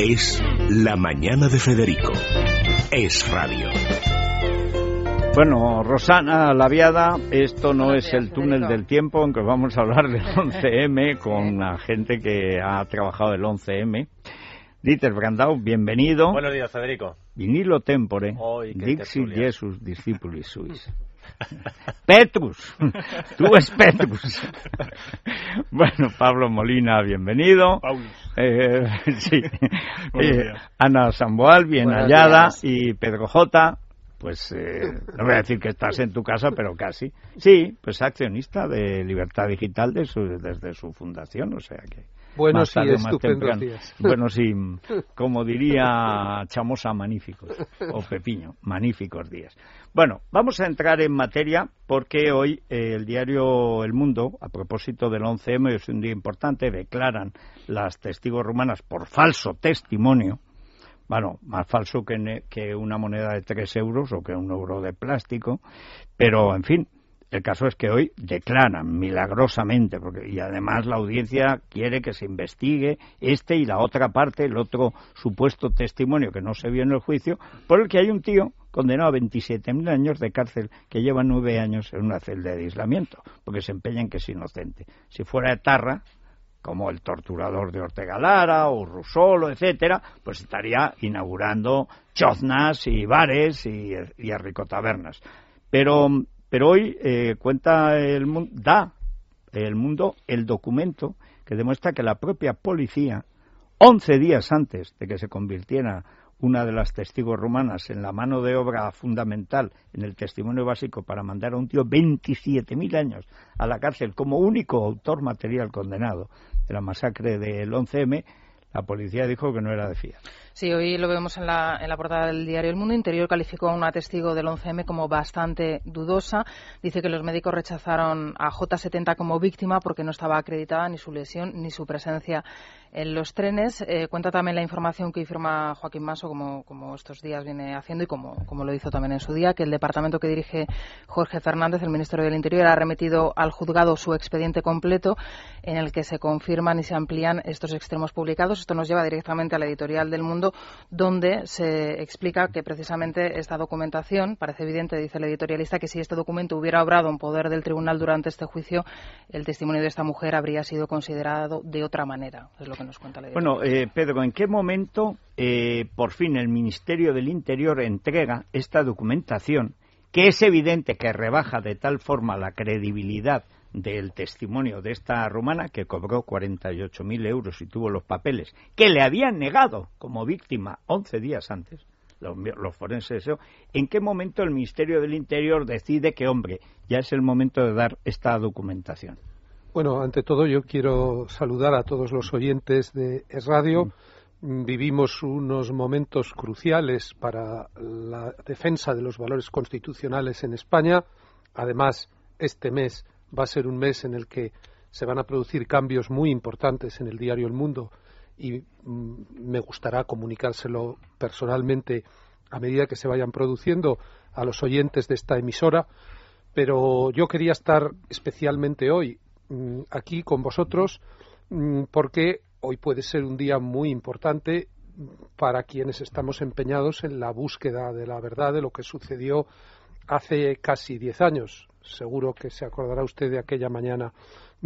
Es La Mañana de Federico. Es radio. Bueno, Rosana Laviada, esto no Buenos es días, el túnel Federico. del tiempo, aunque vamos a hablar del 11M con la gente que ha trabajado el 11M. Dieter Brandau, bienvenido. Buenos días, Federico. Vinilo tempore, Hoy, qué Dixit tertulia. Jesus discipulis suis. Petrus, tú es Petrus. Bueno, Pablo Molina, bienvenido. Sí. Ana Samboal, bien Buenos hallada. días. Y Pedro J., pues no voy a decir que estás en tu casa, pero casi. Sí, pues accionista de Libertad Digital desde su fundación, o sea que... Buenos más tarde y o más estupendos temprano. días. Buenos y, como diría Chamosa, magníficos, o Pepiño, magníficos días. Bueno, vamos a entrar en materia porque hoy el diario El Mundo, a propósito del 11M, es un día importante, declaran las testigos rumanas por falso testimonio. Bueno, más falso que una moneda de 3 euros o que un euro de plástico, pero en fin, el caso es que hoy declaran milagrosamente, y además la audiencia quiere que se investigue este y la otra parte, el otro supuesto testimonio que no se vio en el juicio, por el que hay un tío condenado a 27.000 años de cárcel que lleva 9 años en una celda de aislamiento, porque se empeña en que es inocente. Si fuera etarra, como el torturador de Ortega Lara o Rusolo, etcétera, pues estaría inaugurando choznas y bares y arricotabernas. Pero hoy cuenta da el mundo el documento que demuestra que la propia policía, 11 días antes de que se convirtiera una de las testigos rumanas en la mano de obra fundamental en el testimonio básico para mandar a un tío 27.000 años a la cárcel como único autor material condenado de la masacre del 11M, la policía dijo que no era de fiar. Sí, hoy lo vemos en la portada del diario El Mundo. Interior calificó a una testigo del 11M como bastante dudosa. Dice que los médicos rechazaron a J70 como víctima porque no estaba acreditada ni su lesión ni su presencia en los trenes. Cuenta también la información que firma Joaquín Maso, como estos días viene haciendo y como lo hizo también en su día, que el departamento que dirige Jorge Fernández, el Ministerio del Interior, ha remitido al juzgado su expediente completo en el que se confirman y se amplían estos extremos publicados. Esto nos lleva directamente a la editorial del Mundo, donde se explica que precisamente esta documentación, parece evidente, dice el editorialista, que si este documento hubiera obrado en poder del tribunal durante este juicio, el testimonio de esta mujer habría sido considerado de otra manera, es lo que nos cuenta la editorial. Bueno, Pedro, ¿en qué momento por fin el Ministerio del Interior entrega esta documentación que es evidente que rebaja de tal forma la credibilidad del testimonio de esta rumana, que cobró 48.000 euros y tuvo los papeles que le habían negado como víctima 11 días antes, los forenses? ¿En qué momento el Ministerio del Interior decide que, hombre, ya es el momento de dar esta documentación? Bueno, ante todo yo quiero saludar a todos los oyentes de Es Radio. Vivimos unos momentos cruciales para la defensa de los valores constitucionales en España. Además, este mes va a ser un mes en el que se van a producir cambios muy importantes en el diario El Mundo y me gustará comunicárselo personalmente a medida que se vayan produciendo a los oyentes de esta emisora, pero yo quería estar especialmente hoy aquí con vosotros porque hoy puede ser un día muy importante para quienes estamos empeñados en la búsqueda de la verdad de lo que sucedió hace casi 10 años. Seguro que se acordará usted de aquella mañana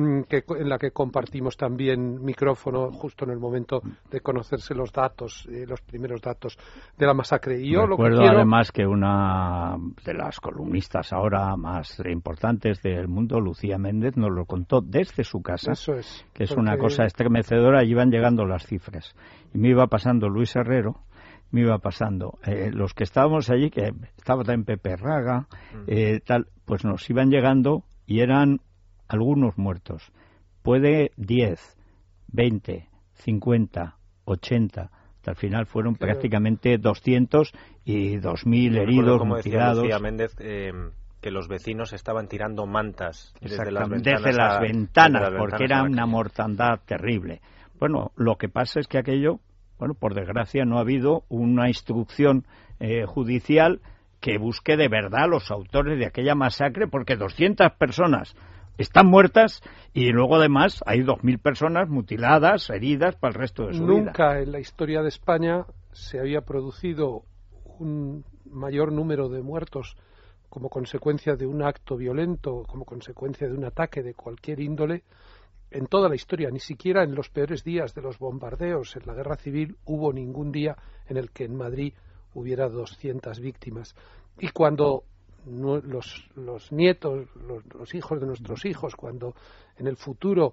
en la que compartimos también micrófono justo en el momento de conocerse los datos, los primeros datos de la masacre. Y yo recuerdo lo que quiero... además que una de las columnistas ahora más importantes del mundo, Lucía Méndez, nos lo contó desde su casa. Eso es. Que es una cosa estremecedora, y iban llegando las cifras. Y me iba pasando Luis Herrero, me iba pasando los que estábamos allí, que estaba también Pepe Raga, pues nos iban llegando y eran algunos muertos. Puede 10, 20, 50, 80, hasta el final fueron prácticamente 200 y 2.000 heridos, como mutilados. Decía Méndez, que los vecinos estaban tirando mantas desde las ventanas, porque era una mortandad terrible. Bueno, lo que pasa es que aquello, bueno, por desgracia no ha habido una instrucción judicial que busque de verdad a los autores de aquella masacre, porque 200 personas están muertas y luego además hay 2.000 personas mutiladas, heridas para el resto de su vida. Nunca en la historia de España se había producido un mayor número de muertos como consecuencia de un acto violento, como consecuencia de un ataque de cualquier índole, en toda la historia. Ni siquiera en los peores días de los bombardeos en la Guerra Civil hubo ningún día en el que en Madrid hubiera 200 víctimas. Y cuando los nietos, los hijos de nuestros hijos, cuando en el futuro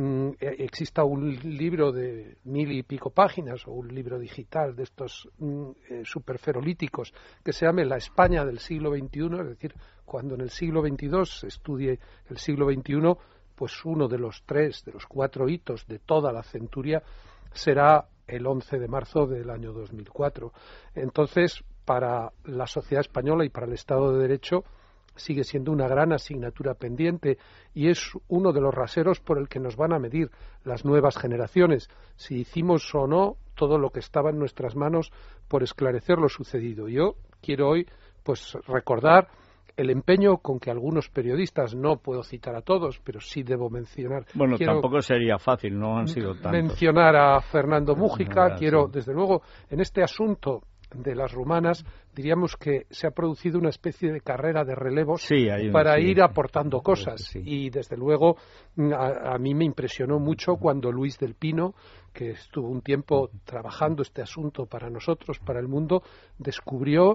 exista un libro de 1000 y pico páginas o un libro digital de estos superferolíticos que se llame La España del siglo XXI, es decir, cuando en el siglo XXII se estudie el siglo XXI, pues uno de los 4 hitos de toda la centuria será el 11 de marzo del año 2004. Entonces, para la sociedad española y para el Estado de Derecho sigue siendo una gran asignatura pendiente y es uno de los raseros por el que nos van a medir las nuevas generaciones, si hicimos o no todo lo que estaba en nuestras manos por esclarecer lo sucedido. Yo quiero hoy pues recordar el empeño con que algunos periodistas, no puedo citar a todos, pero sí debo mencionar. Bueno, tampoco sería fácil, no han sido tantos. Mencionar a Fernando Mújica, desde luego, en este asunto de las rumanas, diríamos que se ha producido una especie de carrera de relevos para ir aportando cosas. Sí. Y desde luego a mí me impresionó mucho cuando Luis del Pino, que estuvo un tiempo trabajando este asunto para nosotros, para el mundo, descubrió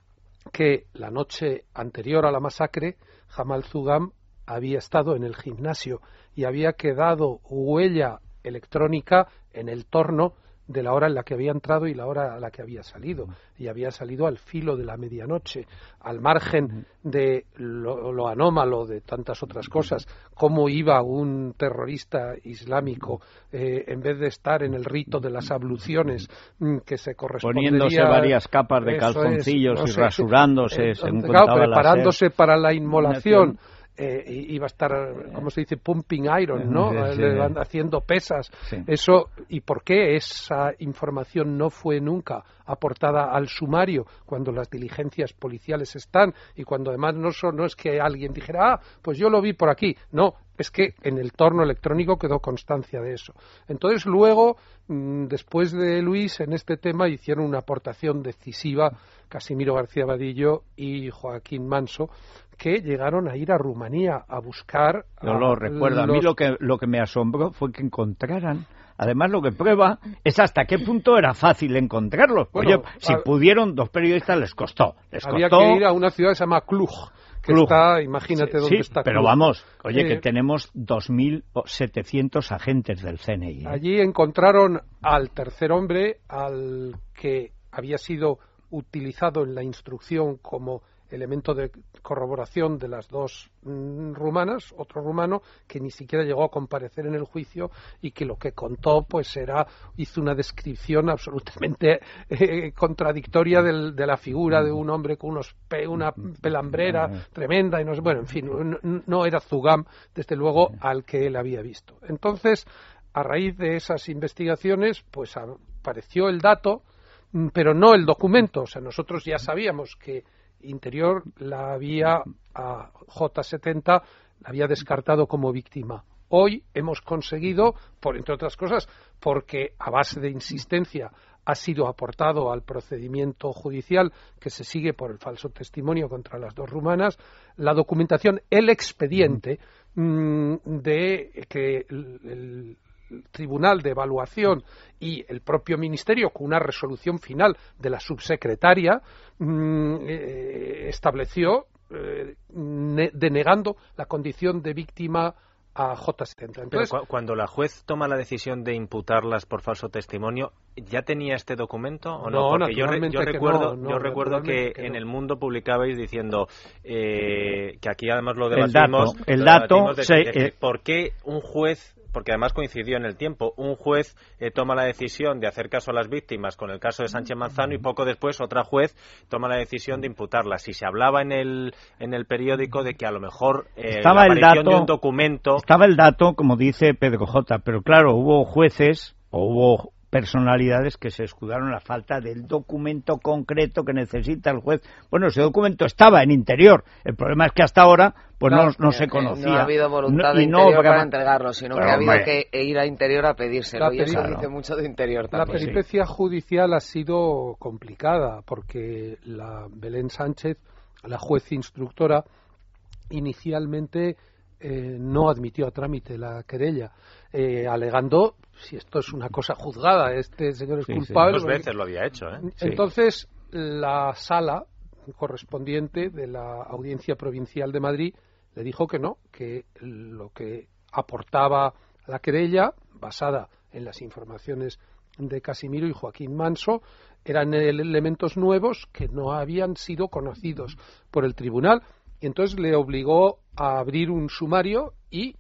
que la noche anterior a la masacre, Jamal Zugam había estado en el gimnasio y había quedado huella electrónica en el torno de la hora en la que había entrado y la hora a la que había salido. Y había salido al filo de la medianoche, al margen de lo anómalo de tantas otras cosas, cómo iba un terrorista islámico en vez de estar en el rito de las abluciones que se correspondería... Poniéndose varias capas de calzoncillos y rasurándose, según contaba preparándose para la inmolación. Iba a estar, ¿cómo se dice? Pumping iron, ¿no? Haciendo pesas. Sí. Eso, ¿y por qué esa información no fue nunca aportada al sumario cuando las diligencias policiales están y cuando además no es que alguien dijera, pues yo lo vi por aquí? No, es que en el torno electrónico quedó constancia de eso. Entonces luego, después de Luis, en este tema hicieron una aportación decisiva Casimiro García Vadillo y Joaquín Manso, que llegaron a ir a Rumanía a buscar... Yo lo recuerdo. A mí lo que me asombró fue que encontraran... Además, lo que prueba es hasta qué punto era fácil encontrarlos. Bueno, oye, si pudieron, 2 periodistas les costó. Había que ir a una ciudad que se llama Cluj, que está, imagínate dónde está Cluj. Pero vamos, oye, que tenemos 2.700 agentes del CNI. Allí encontraron al tercer hombre, al que había sido utilizado en la instrucción como elemento de corroboración de las 2 rumanas, otro rumano que ni siquiera llegó a comparecer en el juicio y que lo que contó pues hizo una descripción absolutamente contradictoria de la figura de un hombre con una pelambrera tremenda y bueno, en fin, no era Zugam desde luego al que él había visto. Entonces, a raíz de esas investigaciones pues apareció el dato, pero no el documento. O sea, nosotros ya sabíamos que Interior la había a J70 la había descartado como víctima. Hoy hemos conseguido, entre otras cosas, porque a base de insistencia ha sido aportado al procedimiento judicial que se sigue por el falso testimonio contra las 2 rumanas, la documentación, el expediente de que el Tribunal de Evaluación y el propio Ministerio, con una resolución final de la subsecretaria, estableció denegando la condición de víctima a J70. Entonces, pero cuando la juez toma la decisión de imputarlas por falso testimonio, ¿ya tenía este documento o no? Porque yo recuerdo que en El Mundo publicabais diciendo que aquí además lo debatimos. El dato ¿por qué un juez, porque además coincidió en el tiempo, un juez toma la decisión de hacer caso a las víctimas con el caso de Sánchez Manzano y poco después otra juez toma la decisión de imputarlas? Si se hablaba en el periódico de que a lo mejor estaba la aparición de un documento... Estaba el dato, como dice Pedro J., pero claro, hubo jueces o hubo personalidades que se escudaron en la falta del documento concreto que necesita el juez. Bueno, ese documento estaba en Interior. El problema es que hasta ahora pues no se conocía. No ha habido voluntad de Interior para entregarlo, sino que ha habido que ir a Interior a pedírselo. Y eso dice mucho de Interior también. La peripecia judicial ha sido complicada porque la Belén Sánchez, la juez instructora, inicialmente no admitió a trámite la querella, alegando, si esto es una cosa juzgada, este señor es culpable. 2 veces lo había hecho, Entonces, la sala correspondiente de la Audiencia Provincial de Madrid le dijo que no, que lo que aportaba la querella, basada en las informaciones de Casimiro y Joaquín Manso, eran elementos nuevos que no habían sido conocidos por el tribunal, y entonces le obligó a abrir un sumario y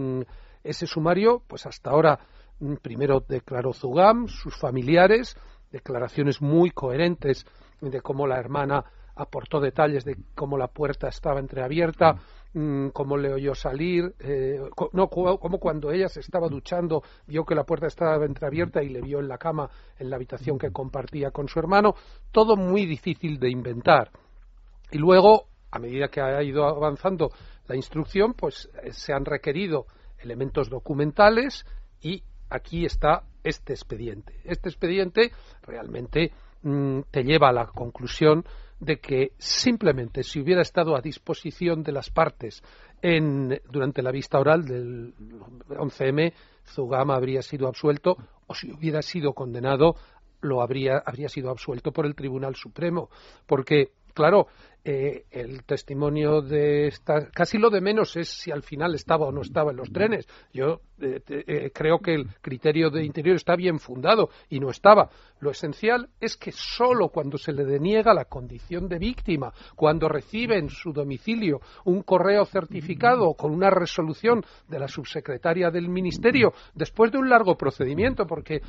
ese sumario, pues hasta ahora, primero declaró Zugam, sus familiares, declaraciones muy coherentes de cómo la hermana aportó detalles de cómo la puerta estaba entreabierta, cómo le oyó salir, cómo cuando ella se estaba duchando vio que la puerta estaba entreabierta y le vio en la cama en la habitación que compartía con su hermano. Todo muy difícil de inventar. Y luego, a medida que ha ido avanzando la instrucción, pues se han requerido elementos documentales y aquí está este expediente. Este expediente realmente te lleva a la conclusión de que simplemente si hubiera estado a disposición de las partes durante la vista oral del 11M, Zugam habría sido absuelto, o si hubiera sido condenado, habría sido absuelto por el Tribunal Supremo, porque claro, el testimonio de esta, casi lo de menos es si al final estaba o no estaba en los trenes. Yo creo que el criterio de Interior está bien fundado y no estaba. Lo esencial es que solo cuando se le deniega la condición de víctima, cuando recibe en su domicilio un correo certificado con una resolución de la subsecretaria del Ministerio, después de un largo procedimiento, porque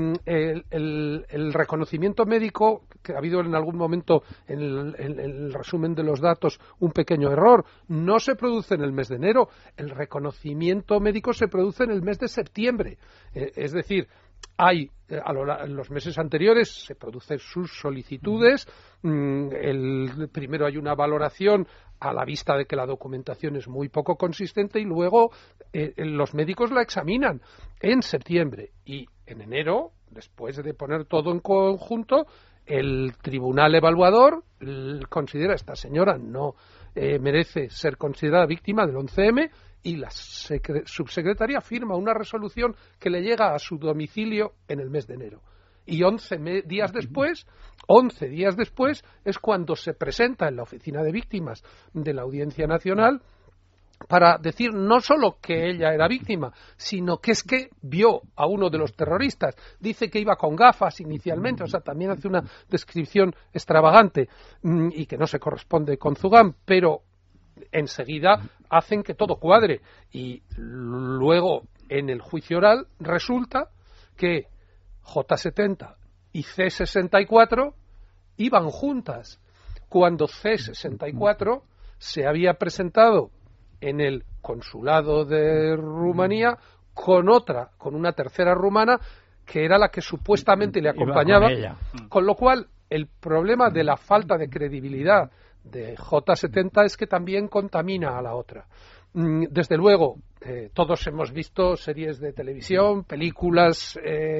el reconocimiento médico, que ha habido en algún momento en el resumen de los datos un pequeño error, no se produce en el mes de enero, el reconocimiento médico se produce en el mes de septiembre, es decir, en los meses anteriores se producen sus solicitudes, primero hay una valoración a la vista de que la documentación es muy poco consistente y luego los médicos la examinan en septiembre y en enero, después de poner todo en conjunto, el tribunal evaluador considera esta señora no merece ser considerada víctima del 11M y la subsecretaria firma una resolución que le llega a su domicilio en el mes de enero. Y 11 días después es cuando se presenta en la oficina de víctimas de la Audiencia Nacional para decir no solo que ella era víctima, sino que es que vio a uno de los terroristas. Dice que iba con gafas inicialmente, o sea, también hace una descripción extravagante y que no se corresponde con Zugam, pero enseguida hacen que todo cuadre. Y luego, en el juicio oral, resulta que J70 y C64 iban juntas, cuando C64 se había presentado en el consulado de Rumanía con una tercera rumana que era la que supuestamente le acompañaba, con lo cual el problema de la falta de credibilidad de J70 es que también contamina a la otra. Desde luego, todos hemos visto series de televisión, películas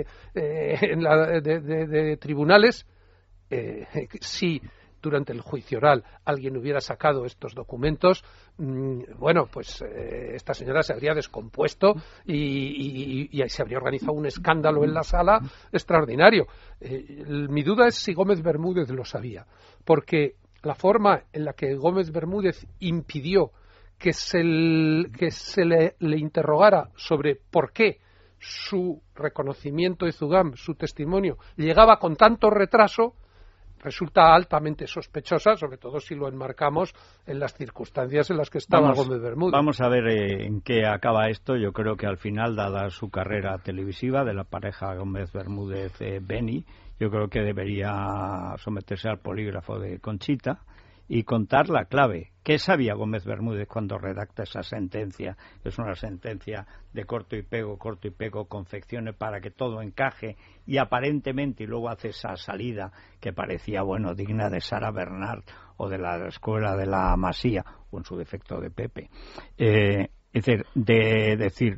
de tribunales. Si durante el juicio oral alguien hubiera sacado estos documentos, bueno, pues esta señora se habría descompuesto y se habría organizado un escándalo en la sala extraordinario. Mi duda es si Gómez Bermúdez lo sabía, porque la forma en la que Gómez Bermúdez impidió que se le interrogara sobre por qué su reconocimiento de Zugam, su testimonio, llegaba con tanto retraso, resulta altamente sospechosa, sobre todo si lo enmarcamos en las circunstancias en las que estaba Gómez Bermúdez. Vamos a ver en qué acaba esto. Yo creo que al final, dada su carrera televisiva de la pareja Gómez Bermúdez-Beni, yo creo que debería someterse al polígrafo de Conchita y contar la clave. ¿Qué sabía Gómez Bermúdez cuando redacta esa sentencia? Es una sentencia de corto y pego, confeccione para que todo encaje y aparentemente, y luego hace esa salida que parecía, bueno, digna de Sara Bernard o de la escuela de la Masía, o en su defecto de Pepe. Es decir, de decir,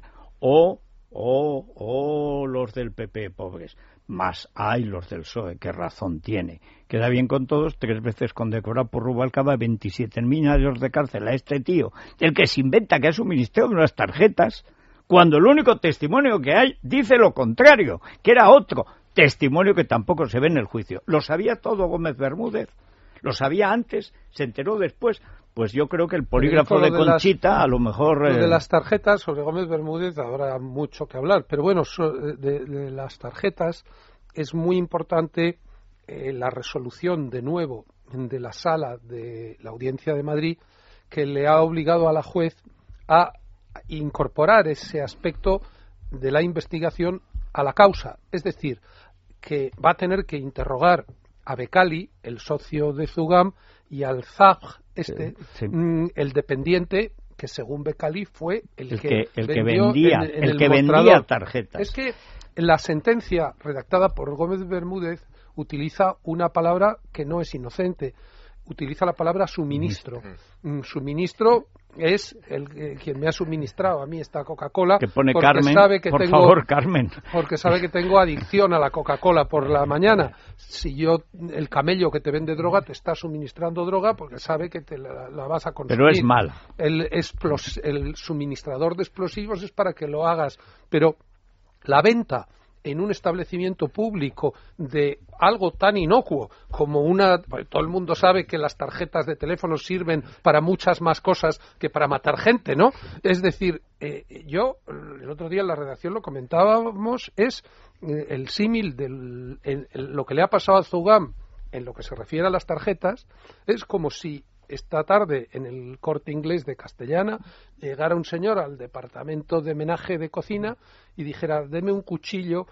los del PP pobres, más hay los del PSOE, qué razón tiene. Queda bien con todos, 3 veces condecorado por Rubalcaba, 27.000 años de cárcel a este tío, el que se inventa que ha suministrado unas tarjetas, cuando el único testimonio que hay dice lo contrario, que era otro testimonio que tampoco se ve en el juicio. Lo sabía todo Gómez Bermúdez, lo sabía antes, se enteró después. Pues yo creo que el polígrafo de Conchita, a lo mejor... Lo de las tarjetas, sobre Gómez Bermúdez habrá mucho que hablar, pero bueno, de las tarjetas es muy importante la resolución, de nuevo, de la Sala de la Audiencia de Madrid, que le ha obligado a la juez a incorporar ese aspecto de la investigación a la causa. Es decir, que va a tener que interrogar a Becali, el socio de Zugam, y al Zag, el dependiente, que según Becali fue el que vendía tarjetas. Es que la sentencia redactada por Gómez Bermúdez utiliza una palabra que no es inocente, utiliza la palabra suministro. Suministro es quien me ha suministrado a mí esta Coca-Cola, que pone Carmen, por favor, Carmen, porque sabe que tengo adicción a la Coca-Cola por la mañana. Si el camello que te vende droga te está suministrando droga porque sabe que te la vas a consumir. Pero es mal. El suministrador de explosivos es para que lo hagas, pero la venta en un establecimiento público de algo tan inocuo como todo el mundo sabe que las tarjetas de teléfono sirven para muchas más cosas que para matar gente, ¿no? Es decir, yo el otro día en la redacción lo comentábamos, es el símil lo que le ha pasado a Zugam en lo que se refiere a las tarjetas, es como si esta tarde en el Corte Inglés de Castellana llegara un señor al departamento de menaje de cocina y dijera, deme un cuchillo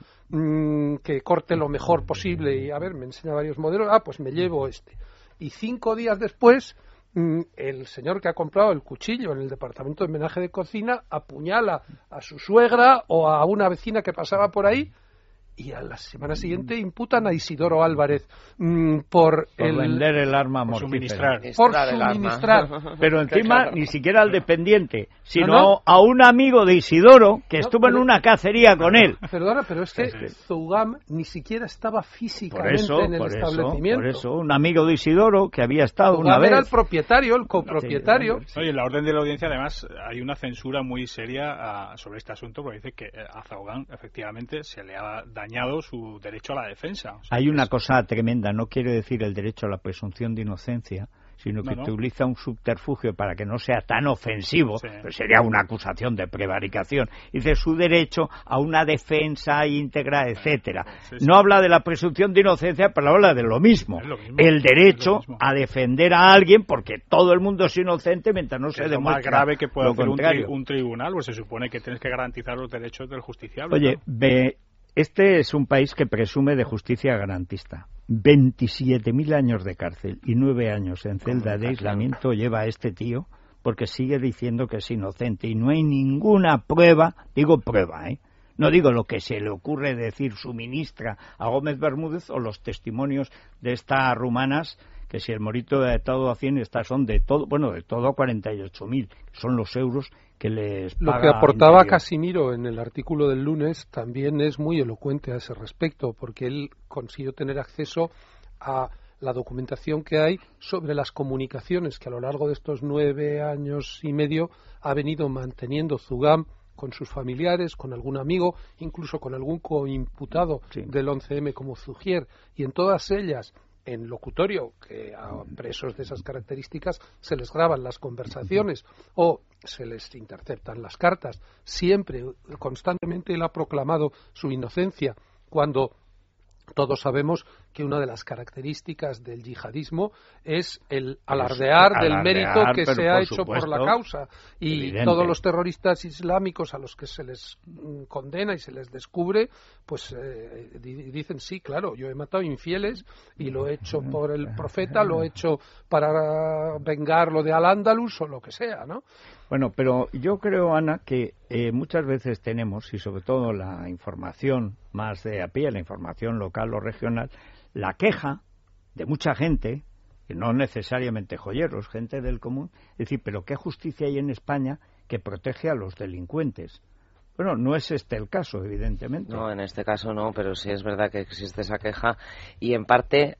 que corte lo mejor posible, y a ver, me enseña varios modelos, pues me llevo este. Y 5 días después el señor que ha comprado el cuchillo en el departamento de menaje de cocina apuñala a su suegra o a una vecina que pasaba por ahí, y a la semana siguiente imputan a Isidoro Álvarez por vender el arma mortífera. Por suministrar. Pero encima ni siquiera al dependiente, sino a un amigo de Isidoro que estuvo en una cacería con él. Perdona, pero es que Zugam ni siquiera estaba físicamente en el establecimiento. Por eso, un amigo de Isidoro que había estado Zugam una vez. Era el propietario, el copropietario. Oye, en la orden de la audiencia, además, hay una censura muy seria sobre este asunto, porque dice que a Zugam efectivamente se le ha dañado su derecho a la defensa. Hay una cosa tremenda, no quiero decir el derecho a la presunción de inocencia, sino que utiliza un subterfugio para que no sea tan ofensivo, pero sería una acusación de prevaricación. Dice su derecho a una defensa íntegra, etcétera. No habla de la presunción de inocencia, pero habla de lo mismo. El derecho a defender a alguien, porque todo el mundo es inocente mientras no se demuestre. Es lo más grave que puede hacer un tribunal, pues se supone que tienes que garantizar los derechos del justiciable. Oye, este es un país que presume de justicia garantista. 27.000 años de cárcel y 9 años en celda de aislamiento lleva a este tío porque sigue diciendo que es inocente y no hay ninguna prueba, digo prueba, no digo lo que se le ocurre decir suministra a Gómez Bermúdez o los testimonios de estas rumanas, que si el morito de todo a 100, estas son de todo a 48.000, son los euros que les paga. Lo que aportaba Casimiro en el artículo del lunes también es muy elocuente a ese respecto, porque él consiguió tener acceso a la documentación que hay sobre las comunicaciones que a lo largo de estos 9 años y medio ha venido manteniendo Zugam con sus familiares, con algún amigo, incluso con algún coimputado del 11M como Zugier, y en todas ellas, en locutorio, que a presos de esas características se les graban las conversaciones o se les interceptan las cartas. Siempre, constantemente él ha proclamado su inocencia, cuando todos sabemos que una de las características del yihadismo es el alardear del mérito que se ha hecho por la causa. Y evidente. Todos los terroristas islámicos a los que se les condena y se les descubre, pues dicen, sí, claro, yo he matado infieles y lo he hecho por el profeta, lo he hecho para vengar lo de Al-Ándalus o lo que sea, ¿no? Bueno, pero yo creo, Ana, que muchas veces tenemos, y sobre todo la información más de a pie, la información local o regional, la queja de mucha gente, que no necesariamente joyeros, gente del común, es decir, pero ¿qué justicia hay en España que protege a los delincuentes? Bueno, no es este el caso, evidentemente. No, en este caso no, pero sí es verdad que existe esa queja y en parte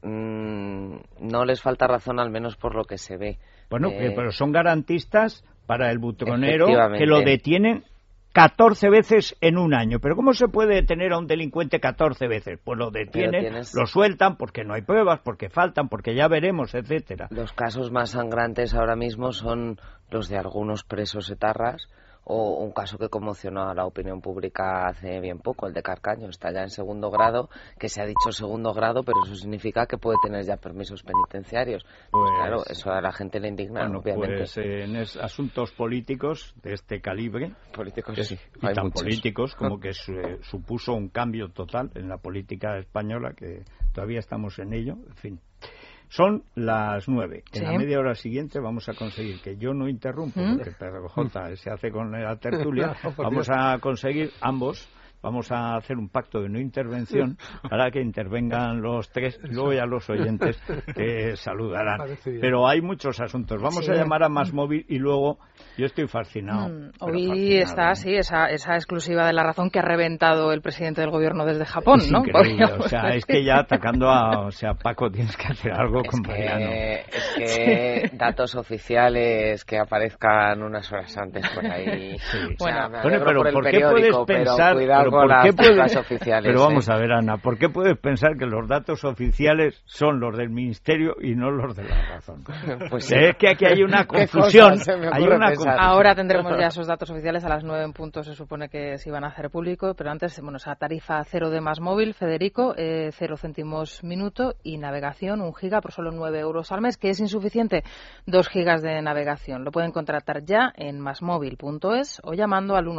no les falta razón, al menos por lo que se ve. Bueno, pero son garantistas para el butronero que lo detienen 14 veces en un año. ¿Pero cómo se puede detener a un delincuente 14 veces? Pues lo detienen, lo sueltan porque no hay pruebas, porque faltan, porque ya veremos, etcétera. Los casos más sangrantes ahora mismo son los de algunos presos etarras, o un caso que conmocionó a la opinión pública hace bien poco, el de Carcaño. Está ya en segundo grado, que se ha dicho segundo grado, pero eso significa que puede tener ya permisos penitenciarios. Pues claro, eso a la gente le indigna, bueno, obviamente. Pues en asuntos políticos de este calibre, políticos sí, y hay tan muchos. Políticos como que supuso un cambio total en la política española, que todavía estamos en ello, en fin. Son las 9. En la media hora siguiente vamos a conseguir que yo no interrumpo, porque Pedro J se hace con la tertulia. Vamos a conseguir ambos. Vamos a hacer un pacto de no intervención para que intervengan los tres y luego ya los oyentes que saludarán. Pero hay muchos asuntos. Vamos a llamar a MásMóvil y luego yo estoy fascinado. Hoy está, sí, esa exclusiva de La Razón que ha reventado el presidente del gobierno desde Japón, es ¿no? Increíble. O sea, es que ya atacando a... O sea, Paco, tienes que hacer algo con Mariano. Es que datos oficiales que aparezcan unas horas antes por ahí... Sí. Bueno, pero ¿por qué puedes pensar... Oficiales, pero vamos a ver, Ana, ¿por qué puedes pensar que los datos oficiales son los del Ministerio y no los de La Razón? Pues es que aquí hay una confusión. Ahora tendremos ya esos datos oficiales a las 9 en punto, se supone que se iban a hacer público, pero antes, esa tarifa 0 de MásMóvil, Federico, 0 céntimos minuto y navegación 1 giga por solo 9 euros al mes, que es insuficiente, 2 gigas de navegación. Lo pueden contratar ya en másmóvil.es o llamando al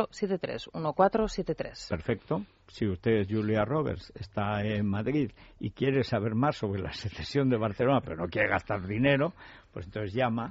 1473. Perfecto. Si usted es Julia Roberts, está en Madrid y quiere saber más sobre la secesión de Barcelona, pero no quiere gastar dinero, pues entonces llama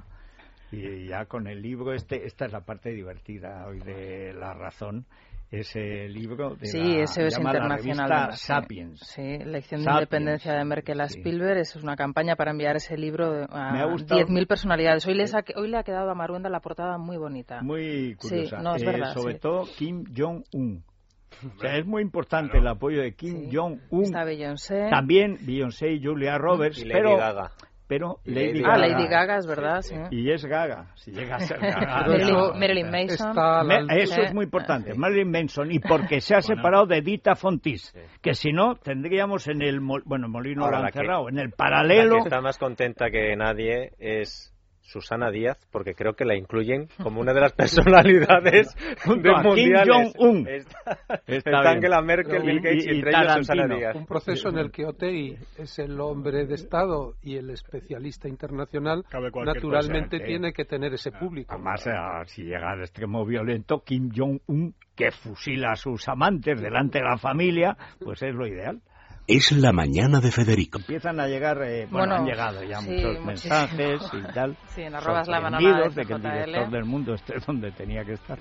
y ya con el libro esta es la parte divertida hoy de La Razón. Ese libro de ese es internacional, la revista Sapiens. Sí, Lección de Independencia de Merkel a Spielberg. Esa es una campaña para enviar ese libro a 10.000 personalidades. Hoy le ha quedado a Maruenda la portada muy bonita. Muy curiosa. Sí, no, es verdad, sobre todo Kim Jong-un. O sea, es muy importante el apoyo de Kim Jong-un. Está Beyoncé. También Beyoncé y Julia Roberts. Y Lady Gaga. Pero Lady Gaga. Lady Gaga, es verdad, sí. Y es Gaga, si llega a ser Gaga. Marilyn Manson. Eso es muy importante, Marilyn Manson, y porque se ha separado de Dita Fontis, que si no, tendríamos en el... Molino ahora lo han cerrado, en el paralelo... La que está más contenta que nadie es Susana Díaz, porque creo que la incluyen como una de las personalidades junto a mundiales. Kim Jong-un. Está Angela Merkel, Bill Gates y entre ellos Susana Díaz. Un proceso en el que Otegi es el hombre de Estado y el especialista internacional, naturalmente tiene que tener ese público. Además, si llega al extremo violento, Kim Jong-un, que fusila a sus amantes delante de la familia, pues es lo ideal. Es la mañana de Federico. Empiezan a llegar, han llegado ya muchos mensajes y tal. Sí, en @la de que el director del Mundo esté donde tenía que estar.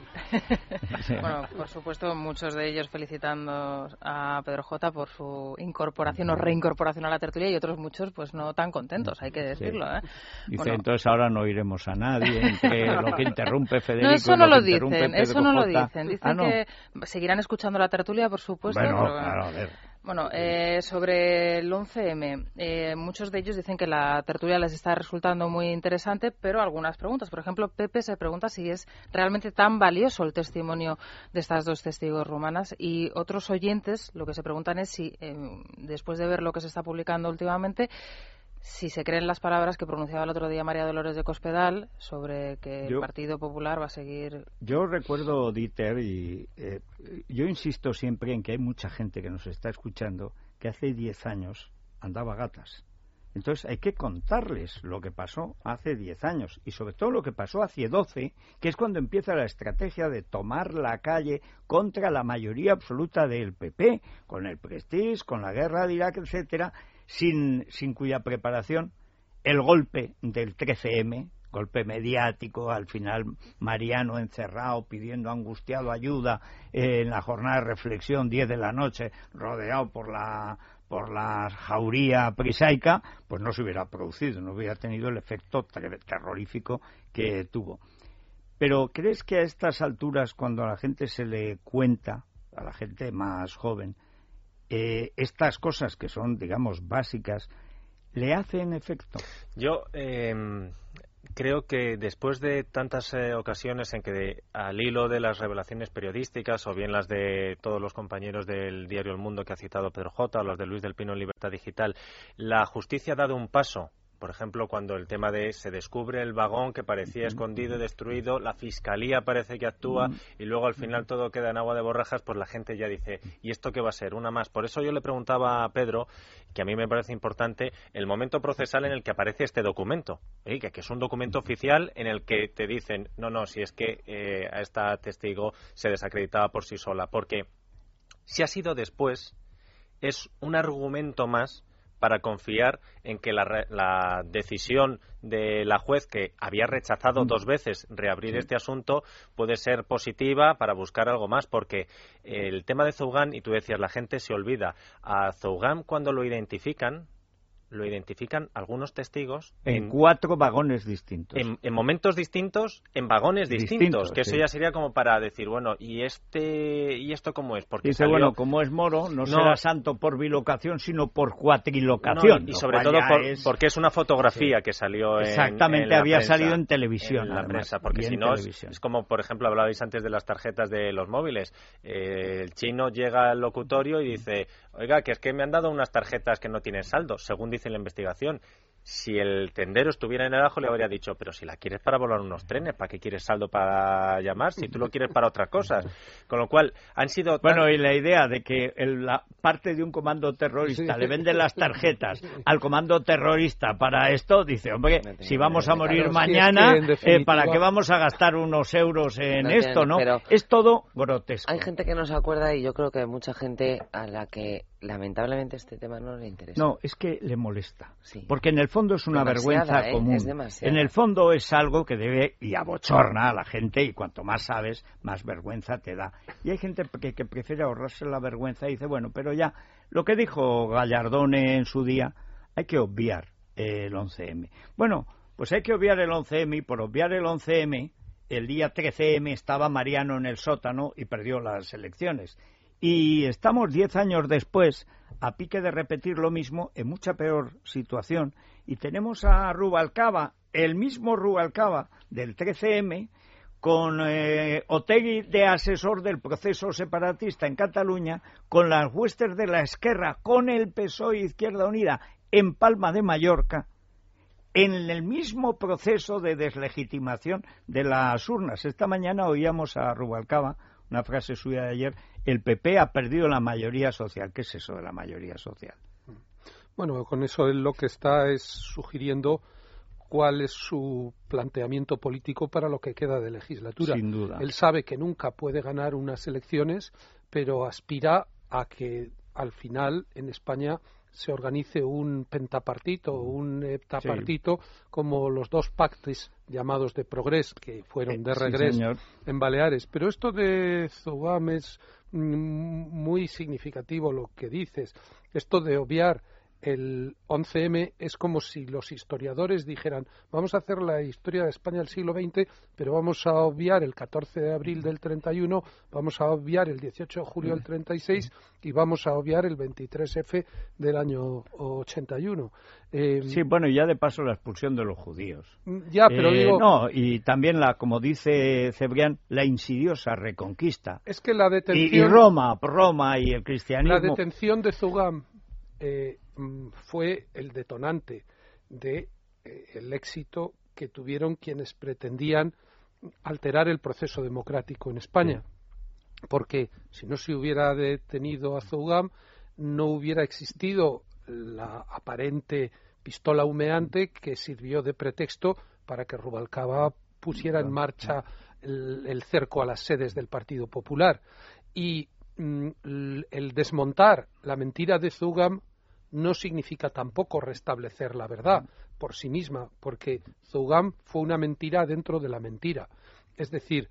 Bueno, por supuesto, muchos de ellos felicitando a Pedro J por su incorporación o reincorporación a la tertulia y otros muchos pues no tan contentos, hay que decirlo. Dice, entonces ahora no oiremos a nadie, entre lo que interrumpe Federico. No, eso no lo dicen, eso no lo dicen. Dicen que seguirán escuchando la tertulia, por supuesto. Bueno, claro, a ver. Bueno, sobre el 11M, muchos de ellos dicen que la tertulia les está resultando muy interesante, pero algunas preguntas. Por ejemplo, Pepe se pregunta si es realmente tan valioso el testimonio de estas dos testigos rumanas, y otros oyentes lo que se preguntan es si, después de ver lo que se está publicando últimamente, si se creen las palabras que pronunciaba el otro día María Dolores de Cospedal sobre que el Partido Popular va a seguir... Yo recuerdo, Dieter, y yo insisto siempre en que hay mucha gente que nos está escuchando que hace 10 años andaba a gatas. Entonces hay que contarles lo que pasó hace 10 años y sobre todo lo que pasó hace 12, que es cuando empieza la estrategia de tomar la calle contra la mayoría absoluta del PP, con el Prestige, con la guerra de Irak, etcétera, sin cuya preparación el golpe del 13M, golpe mediático, al final Mariano encerrado, pidiendo angustiado ayuda en la jornada de reflexión, 10 de la noche, rodeado por la jauría prisaica, pues no se hubiera producido, no hubiera tenido el efecto terrorífico que tuvo. Pero ¿crees que a estas alturas, cuando a la gente se le cuenta, a la gente más joven, estas cosas que son, digamos, básicas, le hacen efecto? Yo creo que después de tantas ocasiones en que al hilo de las revelaciones periodísticas o bien las de todos los compañeros del diario El Mundo que ha citado Pedro J. o las de Luis del Pino en Libertad Digital, la justicia ha dado un paso. Por ejemplo, cuando el tema de se descubre el vagón que parecía escondido y destruido, la fiscalía parece que actúa y luego al final todo queda en agua de borrajas, pues la gente ya dice, ¿y esto qué va a ser? Una más. Por eso yo le preguntaba a Pedro, que a mí me parece importante, el momento procesal en el que aparece este documento, que es un documento oficial en el que te dicen, no, si es que a esta testigo se desacreditaba por sí sola, porque si ha sido después, es un argumento más para confiar en que la decisión de la juez, que había rechazado 2 veces reabrir este asunto, puede ser positiva para buscar algo más, porque el tema de Zougham, y tú decías, la gente se olvida, a Zougham cuando lo identifican algunos testigos en 4 vagones distintos. En momentos distintos, en vagones distintos, que eso ya sería como para decir, bueno, ¿y esto cómo es? Porque dice, bueno, como es moro, no será santo por bilocación, sino por cuatrilocación. Y sobre todo porque es una fotografía que salió exactamente, en había prensa, salido en televisión. En la prensa, porque si no, es como, por ejemplo, hablabais antes de las tarjetas de los móviles. El chino llega al locutorio y dice, oiga, que es que me han dado unas tarjetas que no tienen saldo, según dice en la investigación. Si el tendero estuviera en el ajo le habría dicho, pero si la quieres para volar unos trenes, ¿para qué quieres saldo para llamar? Si tú lo quieres para otras cosas. Con lo cual, han sido... Bueno, y la idea de que la parte de un comando terrorista le venden las tarjetas al comando terrorista para esto, dice, hombre, si vamos a morir mañana, ¿para qué vamos a gastar unos euros en esto, no? Es todo grotesco. Hay gente que no se acuerda y yo creo que hay mucha gente a la que lamentablemente este tema no le interesa. No, es que le molesta. Sí. Porque en el fondo es una vergüenza común. En el fondo es algo que debe y abochorna a la gente, y cuanto más sabes, más vergüenza te da. Y hay gente que prefiere ahorrarse la vergüenza y dice, bueno, pero ya, lo que dijo Gallardone en su día, hay que obviar el 11M. Bueno, pues hay que obviar el 11M, y por obviar el 11M, el día 13M estaba Mariano en el sótano y perdió las elecciones. Y estamos 10 años después, a pique de repetir lo mismo, en mucha peor situación. Y tenemos a Rubalcaba, el mismo Rubalcaba del 13M, con Otegi de asesor del proceso separatista en Cataluña, con las huestes de la Esquerra, con el PSOE y Izquierda Unida en Palma de Mallorca, en el mismo proceso de deslegitimación de las urnas. Esta mañana oíamos a Rubalcaba, una frase suya de ayer, el PP ha perdido la mayoría social. ¿Qué es eso de la mayoría social? Bueno, con eso él lo que está es sugiriendo cuál es su planteamiento político para lo que queda de legislatura. Sin duda. Él sabe que nunca puede ganar unas elecciones, pero aspira a que al final en España se organice un pentapartito o un heptapartito, como los 2 pactes llamados de progrés que fueron de regreso en Baleares. Pero esto de Zougham es muy significativo lo que dices. Esto de obviar el 11M es como si los historiadores dijeran, vamos a hacer la historia de España del siglo XX, pero vamos a obviar el 14 de abril del 31, vamos a obviar el 18 de julio del 36 y vamos a obviar el 23F del año 81. Sí, bueno, y ya de paso la expulsión de los judíos. Ya, pero digo... No, y también, como dice Cebrián, la insidiosa reconquista. Es que la detención... Y Roma y el cristianismo... La detención de Zougham fue el detonante de el éxito que tuvieron quienes pretendían alterar el proceso democrático en España. Porque si no se hubiera detenido a Zougham, no hubiera existido la aparente pistola humeante que sirvió de pretexto para que Rubalcaba pusiera en marcha el cerco a las sedes del Partido Popular. Y el desmontar la mentira de Zugam no significa tampoco restablecer la verdad por sí misma, porque Zugam fue una mentira dentro de la mentira. Es decir,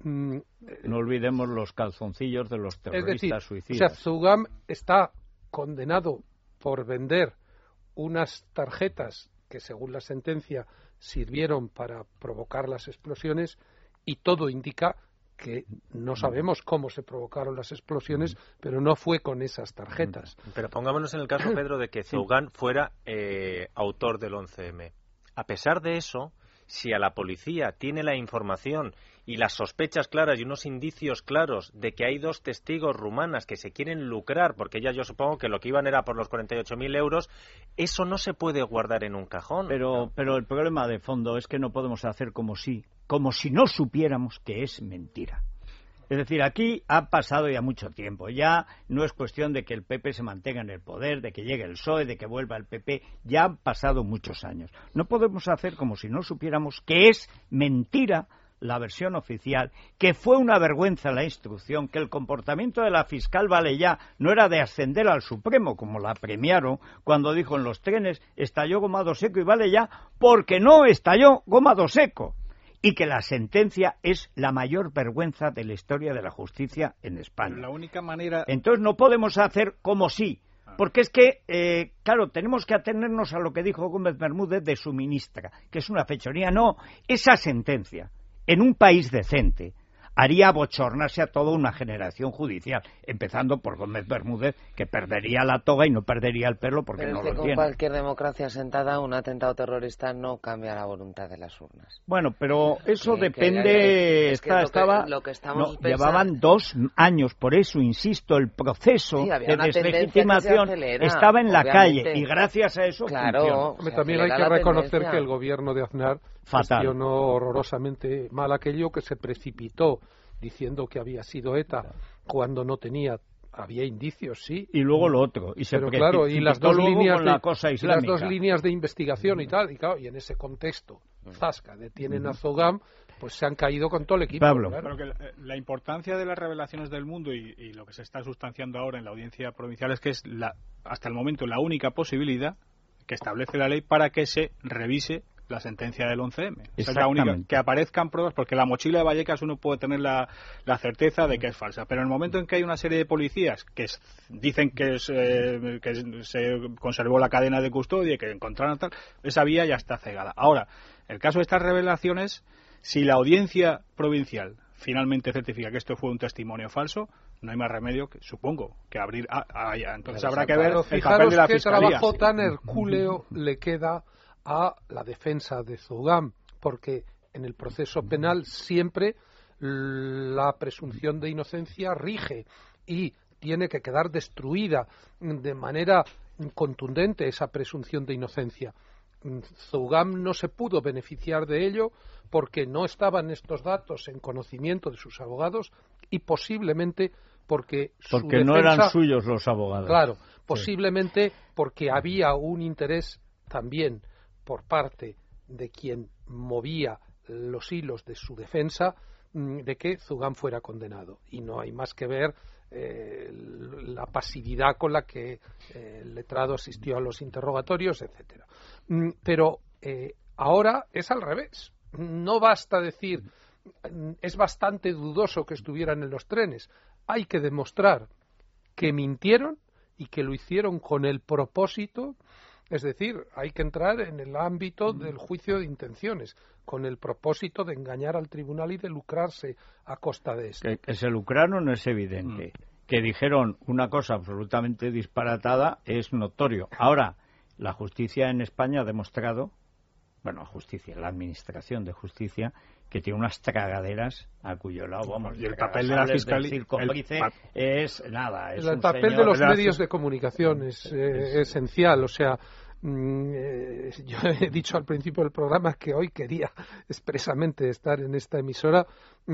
no olvidemos los calzoncillos de los terroristas suicidas. O sea, Zugam está condenado por vender unas tarjetas que, según la sentencia, sirvieron para provocar las explosiones, y todo indica que no sabemos cómo se provocaron las explosiones, pero no fue con esas tarjetas. Pero pongámonos en el caso, Pedro, de que Zugam fuera autor del 11M. A pesar de eso, si a la policía tiene la información y las sospechas claras y unos indicios claros de que hay 2 testigos rumanas que se quieren lucrar, porque ellas, yo supongo que lo que iban era por los 48.000 euros, eso no se puede guardar en un cajón. Pero el problema de fondo es que no podemos hacer como si no supiéramos que es mentira. Es decir, aquí ha pasado ya mucho tiempo. Ya no es cuestión de que el PP se mantenga en el poder, de que llegue el PSOE, de que vuelva el PP. Ya han pasado muchos años. No podemos hacer como si no supiéramos que es mentira la versión oficial, que fue una vergüenza la instrucción, que el comportamiento de la fiscal Valellá no era de ascender al Supremo, como la premiaron cuando dijo en los trenes estalló Gomado Seco y Valellá, porque no estalló Gomado Seco. Y que la sentencia es la mayor vergüenza de la historia de la justicia en España. La única manera... Entonces no podemos hacer como sí, porque es que, claro, tenemos que atenernos a lo que dijo Gómez Bermúdez de su ministra, que es una fechoría. No, esa sentencia, en un país decente, haría abochornarse a toda una generación judicial, empezando por Gómez Bermúdez, que perdería la toga y no perdería el pelo porque pero no es que lo con tiene. Cualquier democracia asentada, un atentado terrorista no cambia la voluntad de las urnas. Bueno, pero eso depende. Llevaban 2 años, por eso insisto, el proceso de deslegitimación estaba en la calle y gracias a eso claro, también hay que reconocer que el gobierno de Aznar gestionó horrorosamente mal aquello, que se precipitó diciendo que había sido ETA cuando no había indicios, sí. Y luego lo otro. Pero claro, y las 2 líneas de investigación y tal, y en ese contexto, zasca, detienen a Zugam, pues se han caído con todo el equipo. Pablo. Claro. Pero que la importancia de las revelaciones del Mundo y lo que se está sustanciando ahora en la audiencia provincial es que es hasta el momento la única posibilidad que establece la ley para que se revise la sentencia del 11M. Esa es la única, que aparezcan pruebas, porque la mochila de Vallecas uno puede tener la certeza de que es falsa, pero en el momento en que hay una serie de policías que dicen que se conservó la cadena de custodia y que encontraron tal, esa vía ya está cegada. Ahora, el caso de estas revelaciones, si la audiencia provincial finalmente certifica que esto fue un testimonio falso, no hay más remedio que, supongo, que abrir entonces habrá que ver el papel de la Fiscalía. Qué trabajo tan hercúleo le queda a la defensa de Zugam, porque en el proceso penal siempre la presunción de inocencia rige y tiene que quedar destruida de manera contundente esa presunción de inocencia. Zugam no se pudo beneficiar de ello porque no estaban estos datos en conocimiento de sus abogados y posiblemente porque no eran suyos los abogados. Claro, posiblemente porque había un interés también por parte de quien movía los hilos de su defensa de que Zugam fuera condenado. Y no hay más que ver la pasividad con la que el letrado asistió a los interrogatorios, etcétera. Pero ahora es al revés. No basta decir, es bastante dudoso que estuvieran en los trenes. Hay que demostrar que mintieron y que lo hicieron con el propósito. Es decir, hay que entrar en el ámbito del juicio de intenciones, con el propósito de engañar al tribunal y de lucrarse a costa de esto. Que se lucraron es evidente. Que dijeron una cosa absolutamente disparatada es notorio. Ahora, la justicia en España ha demostrado, la administración de justicia, que tiene unas tragaderas a cuyo lado vamos. Y el papel de la Fiscalía es nada. El papel de los medios de comunicación es esencial. O sea, yo he dicho al principio del programa que hoy quería expresamente estar en esta emisora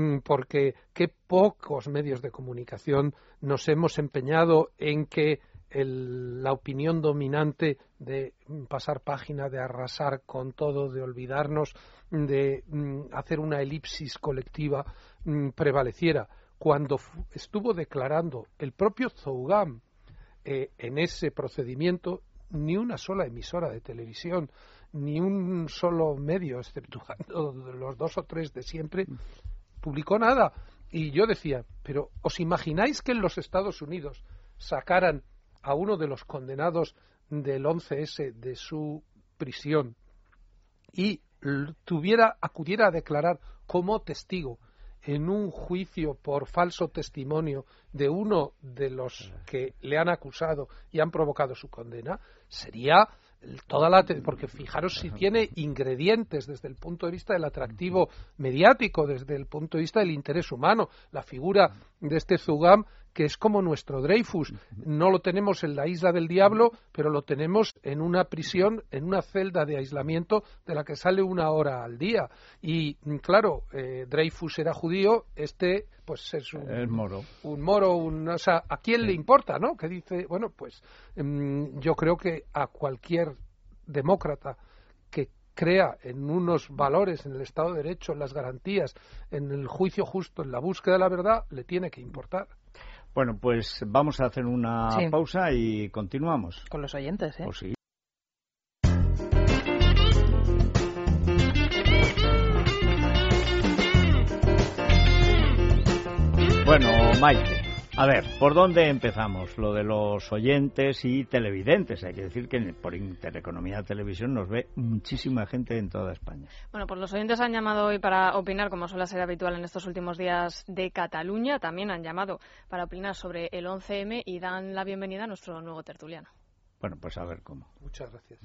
porque qué pocos medios de comunicación nos hemos empeñado en que la opinión dominante de pasar página, de arrasar con todo, de olvidarnos, de hacer una elipsis colectiva prevaleciera. Cuando estuvo declarando el propio Zougam en ese procedimiento, ni una sola emisora de televisión, ni un solo medio, exceptuando los 2 o 3 de siempre, publicó nada. Y yo decía, pero ¿os imagináis que en los Estados Unidos sacaran a uno de los condenados del 11S de su prisión y acudiera a declarar como testigo en un juicio por falso testimonio de uno de los que le han acusado y han provocado su condena? Sería porque fijaros si tiene ingredientes desde el punto de vista del atractivo mediático, desde el punto de vista del interés humano, la figura de este Zougam, que es como nuestro Dreyfus. No lo tenemos en la Isla del Diablo, pero lo tenemos en una prisión, en una celda de aislamiento de la que sale 1 hora al día. Y claro, Dreyfus era judío, pues es un moro, o sea, ¿a quién le importa, no? Que dice, bueno, pues yo creo que a cualquier demócrata que crea en unos valores, en el Estado de Derecho, en las garantías, en el juicio justo, en la búsqueda de la verdad, le tiene que importar. Bueno, pues vamos a hacer una pausa y continuamos. Con los oyentes, ¿eh? ¿O sí? Bueno, Maite, a ver, ¿por dónde empezamos? Lo de los oyentes y televidentes. Hay que decir que por Intereconomía Televisión nos ve muchísima gente en toda España. Bueno, pues los oyentes han llamado hoy para opinar, como suele ser habitual en estos últimos días, de Cataluña. También han llamado para opinar sobre el 11M y dan la bienvenida a nuestro nuevo tertuliano. Bueno, pues a ver cómo. Muchas gracias.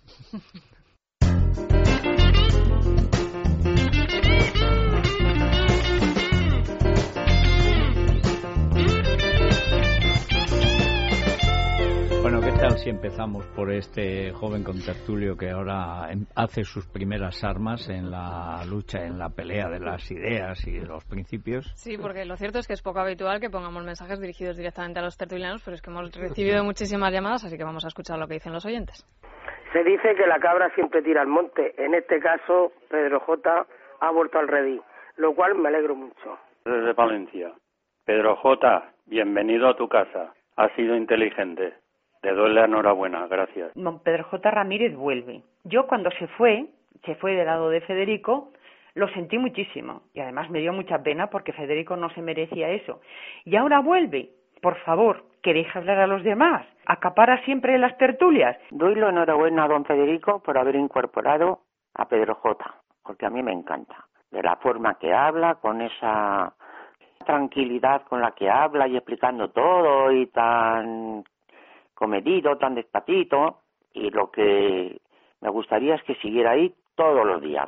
Bueno, ¿qué tal si empezamos por este joven contertulio que ahora hace sus primeras armas en la lucha, en la pelea de las ideas y de los principios? Sí, porque lo cierto es que es poco habitual que pongamos mensajes dirigidos directamente a los tertulianos, pero es que hemos recibido muchísimas llamadas, así que vamos a escuchar lo que dicen los oyentes. Se dice que la cabra siempre tira al monte. En este caso, Pedro J. ha vuelto al redil, lo cual me alegro mucho. Desde Valencia. Pedro J., bienvenido a tu casa. Has sido inteligente. Te doy la enhorabuena, gracias. Don Pedro J. Ramírez vuelve. Yo cuando se fue del lado de Federico, lo sentí muchísimo. Y además me dio mucha pena porque Federico no se merecía eso. Y ahora vuelve. Por favor, que deje hablar a los demás. Acapara siempre las tertulias. Doy la enhorabuena a don Federico por haber incorporado a Pedro J., porque a mí me encanta. De la forma que habla, con esa tranquilidad con la que habla y explicando todo y tan comedido, tan despacito, y lo que me gustaría es que siguiera ahí todos los días.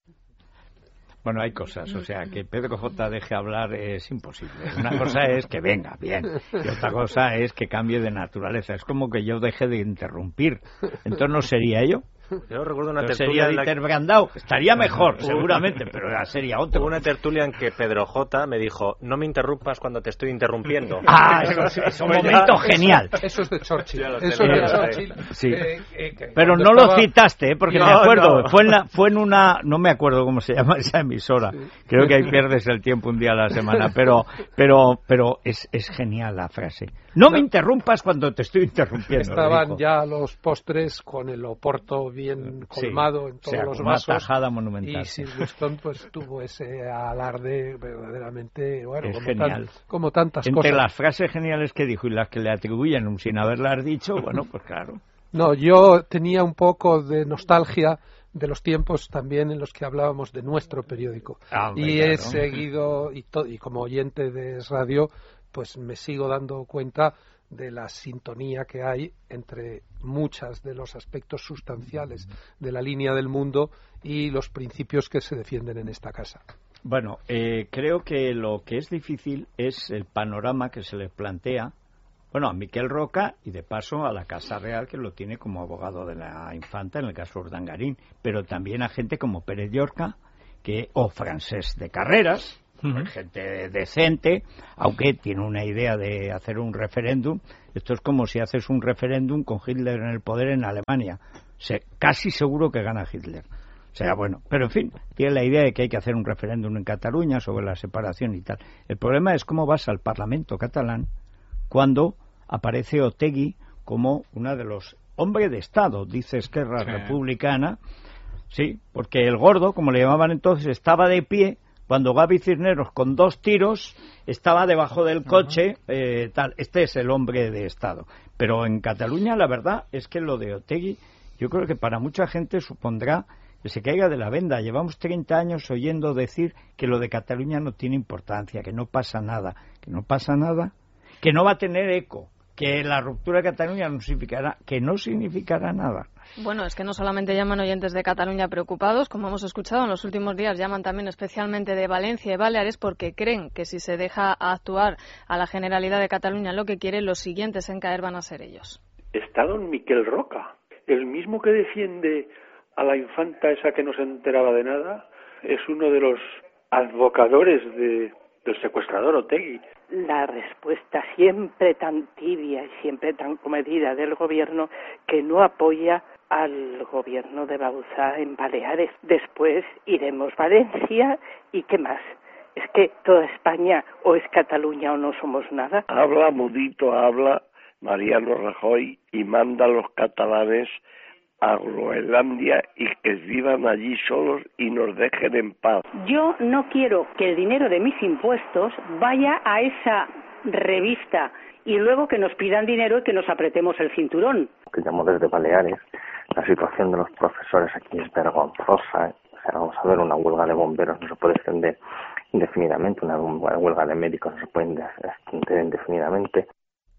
Bueno, hay cosas, o sea, que Pedro J. deje hablar es imposible. Una cosa es que venga, bien, y otra cosa es que cambie de naturaleza. Es como que yo deje de interrumpir. Entonces no sería yo. Yo recuerdo una tertulia sería Dieter Brandau, estaría mejor, seguramente, pero sería otro. Hubo una tertulia en que Pedro J. me dijo, no me interrumpas cuando te estoy interrumpiendo. Ah, eso es un momento genial. Eso es de Churchill. Eso es de Churchill. Sí. Pero no lo citaste, porque me acuerdo, no. Fue en una, no me acuerdo cómo se llama esa emisora. Sí. Creo que ahí pierdes el tiempo un día a la semana, pero es genial la frase. No me interrumpas cuando te estoy interrumpiendo. Estaban ya los postres con el Oporto bien colmado en todos los vasos. Una tajada monumental. Y Silverstone pues tuvo ese alarde verdaderamente, bueno, como tantas Entre cosas. Las frases geniales que dijo y las que le atribuyen sin haberlas dicho, bueno, pues claro. No, yo tenía un poco de nostalgia de los tiempos también en los que hablábamos de nuestro periódico. Y he seguido, y como oyente de radio, pues me sigo dando cuenta de la sintonía que hay entre muchos de los aspectos sustanciales de la línea del mundo y los principios que se defienden en esta casa. Bueno, creo que lo que es difícil es el panorama que se le plantea, bueno, a Miquel Roca y de paso a la Casa Real, que lo tiene como abogado de la infanta en el caso Urdangarín, pero también a gente como Pérez Llorca o Francesc de Carreras, gente decente, aunque tiene una idea de hacer un referéndum. Esto es como si haces un referéndum con Hitler en el poder en Alemania. Casi seguro que gana Hitler. O sea, bueno, pero en fin, tiene la idea de que hay que hacer un referéndum en Cataluña sobre la separación y tal. El problema es cómo vas al Parlamento catalán cuando aparece Otegi como una de los hombres de Estado, dice Esquerra Republicana, sí, porque el gordo, como le llamaban entonces, estaba de pie cuando Gaby Cisneros con 2 tiros estaba debajo del coche, tal. Este es el hombre de Estado. Pero en Cataluña la verdad es que lo de Otegi, yo creo que para mucha gente supondrá que se caiga de la venda. Llevamos 30 años oyendo decir que lo de Cataluña no tiene importancia, que no pasa nada, que no va a tener eco, que la ruptura de Cataluña no significará nada. Bueno, es que no solamente llaman oyentes de Cataluña preocupados, como hemos escuchado en los últimos días, llaman también especialmente de Valencia y Baleares porque creen que si se deja actuar a la Generalidad de Cataluña lo que quiere, los siguientes en caer van a ser ellos. Está don Miquel Roca, el mismo que defiende a la infanta esa que no se enteraba de nada, es uno de los advocadores del secuestrador Otegi. La respuesta siempre tan tibia y siempre tan comedida del gobierno que no apoya al gobierno de Bauzá en Baleares. Después iremos a Valencia y ¿qué más? Es que toda España o es Cataluña o no somos nada. Habla mudito, habla Mariano Rajoy y manda a los catalanes a Groenlandia y que vivan allí solos y nos dejen en paz. Yo no quiero que el dinero de mis impuestos vaya a esa revista y luego que nos pidan dinero y que nos apretemos el cinturón. Que llamo desde Baleares, la situación de los profesores aquí es vergonzosa. O sea, vamos a ver, una huelga de bomberos no se puede extender indefinidamente, una huelga de médicos no se puede extender indefinidamente.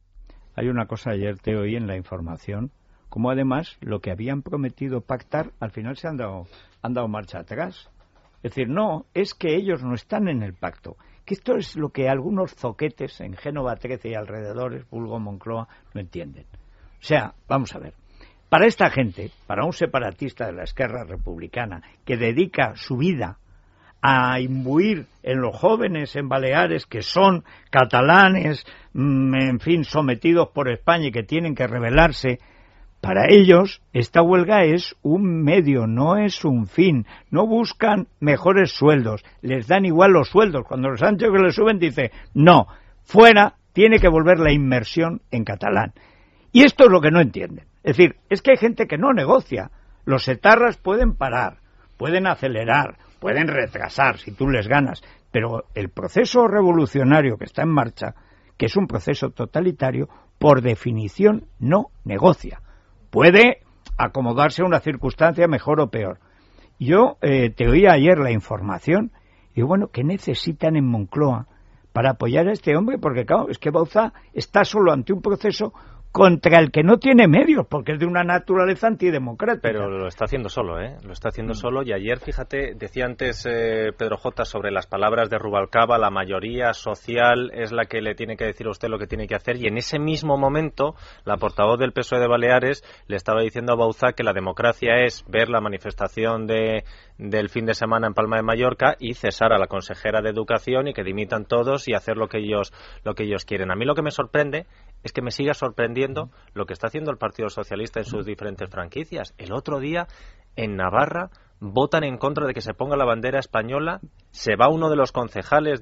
Hay una cosa, ayer te oí en la información, como además lo que habían prometido pactar al final se han dado marcha atrás. Es decir, no, es que ellos no están en el pacto, que esto es lo que algunos zoquetes en Génova 13 y alrededores, vulgo Moncloa, no entienden. O sea, vamos a ver, para esta gente, para un separatista de la Esquerra Republicana que dedica su vida a imbuir en los jóvenes en Baleares que son catalanes, en fin, sometidos por España y que tienen que rebelarse, para ellos esta huelga es un medio, no es un fin. No buscan mejores sueldos, les dan igual los sueldos. Cuando los han hecho que les suben dice, no, fuera, tiene que volver la inmersión en catalán. Y esto es lo que no entienden. Es decir, es que hay gente que no negocia. Los etarras pueden parar, pueden acelerar, pueden retrasar si tú les ganas, pero el proceso revolucionario que está en marcha, que es un proceso totalitario, por definición no negocia. Puede acomodarse a una circunstancia mejor o peor. Yo te oí ayer la información y bueno, ¿qué necesitan en Moncloa para apoyar a este hombre? Porque claro, es que Bauzá está solo ante un proceso contra el que no tiene medios, porque es de una naturaleza antidemocrática. Pero lo está haciendo solo, ¿eh? Lo está haciendo solo. Y ayer, fíjate, decía antes Pedro J. sobre las palabras de Rubalcaba, la mayoría social es la que le tiene que decir a usted lo que tiene que hacer. Y en ese mismo momento, la portavoz del PSOE de Baleares le estaba diciendo a Bauzá que la democracia es ver la manifestación del fin de semana en Palma de Mallorca y cesar a la consejera de Educación y que dimitan todos y hacer lo que ellos quieren. A mí lo que me sorprende es que me siga sorprendiendo lo que está haciendo el Partido Socialista en sus diferentes franquicias. El otro día, en Navarra, votan en contra de que se ponga la bandera española, se va uno de los concejales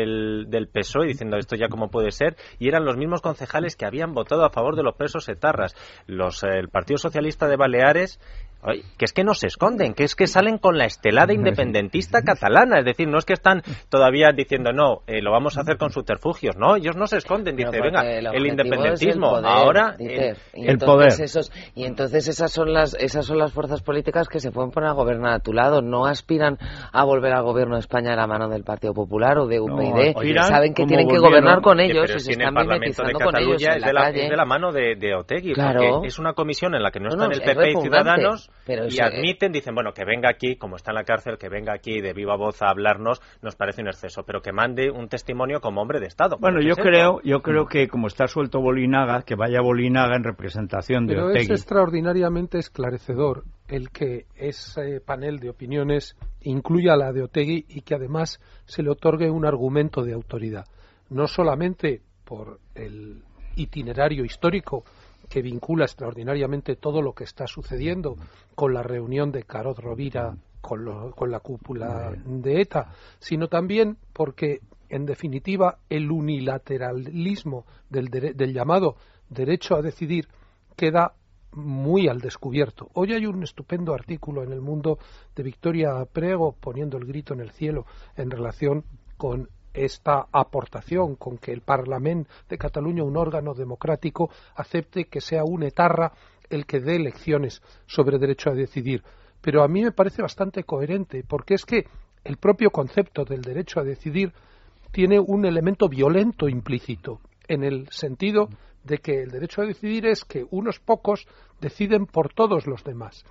del PSOE diciendo esto ya cómo puede ser, y eran los mismos concejales que habían votado a favor de los presos etarras. El Partido Socialista de Baleares, que es que no se esconden, que es que salen con la estelada independentista catalana, es decir, no es que están todavía diciendo no, lo vamos a hacer con subterfugios, no, ellos no se esconden, dice, venga, el independentismo, el poder, ahora el poder. Y entonces esas son las fuerzas políticas que se pueden poner a gobernar a tu lado, no aspiran a volver al gobierno de España a la mano del Partido Popular o de UPyD, saben que tienen que gobernar con ellos y se están mimetizando con ellos en la calle. Es de la mano de Otegi, claro. Porque es una comisión en la que no están el PP y Ciudadanos, y admiten, dicen, bueno, que venga aquí, como está en la cárcel, que venga aquí de viva voz a hablarnos, nos parece un exceso, pero que mande un testimonio como hombre de Estado. Bueno, yo creo que como está suelto Bolinaga, que vaya Bolinaga en representación de Otegi. Pero es extraordinariamente esclarecedor el que ese panel de opiniones incluya la de Otegi y que además se le otorgue un argumento de autoridad, no solamente por el itinerario histórico que vincula extraordinariamente todo lo que está sucediendo con la reunión de Carod Rovira con la cúpula de ETA, sino también porque, en definitiva, el unilateralismo del llamado derecho a decidir queda muy al descubierto. Hoy hay un estupendo artículo en El Mundo de Victoria Prego poniendo el grito en el cielo en relación con esta aportación, con que el Parlamento de Cataluña, un órgano democrático, acepte que sea un etarra el que dé lecciones sobre derecho a decidir. Pero a mí me parece bastante coherente, porque es que el propio concepto del derecho a decidir tiene un elemento violento implícito, en el sentido de que el derecho a decidir es que unos pocos deciden por todos los demás.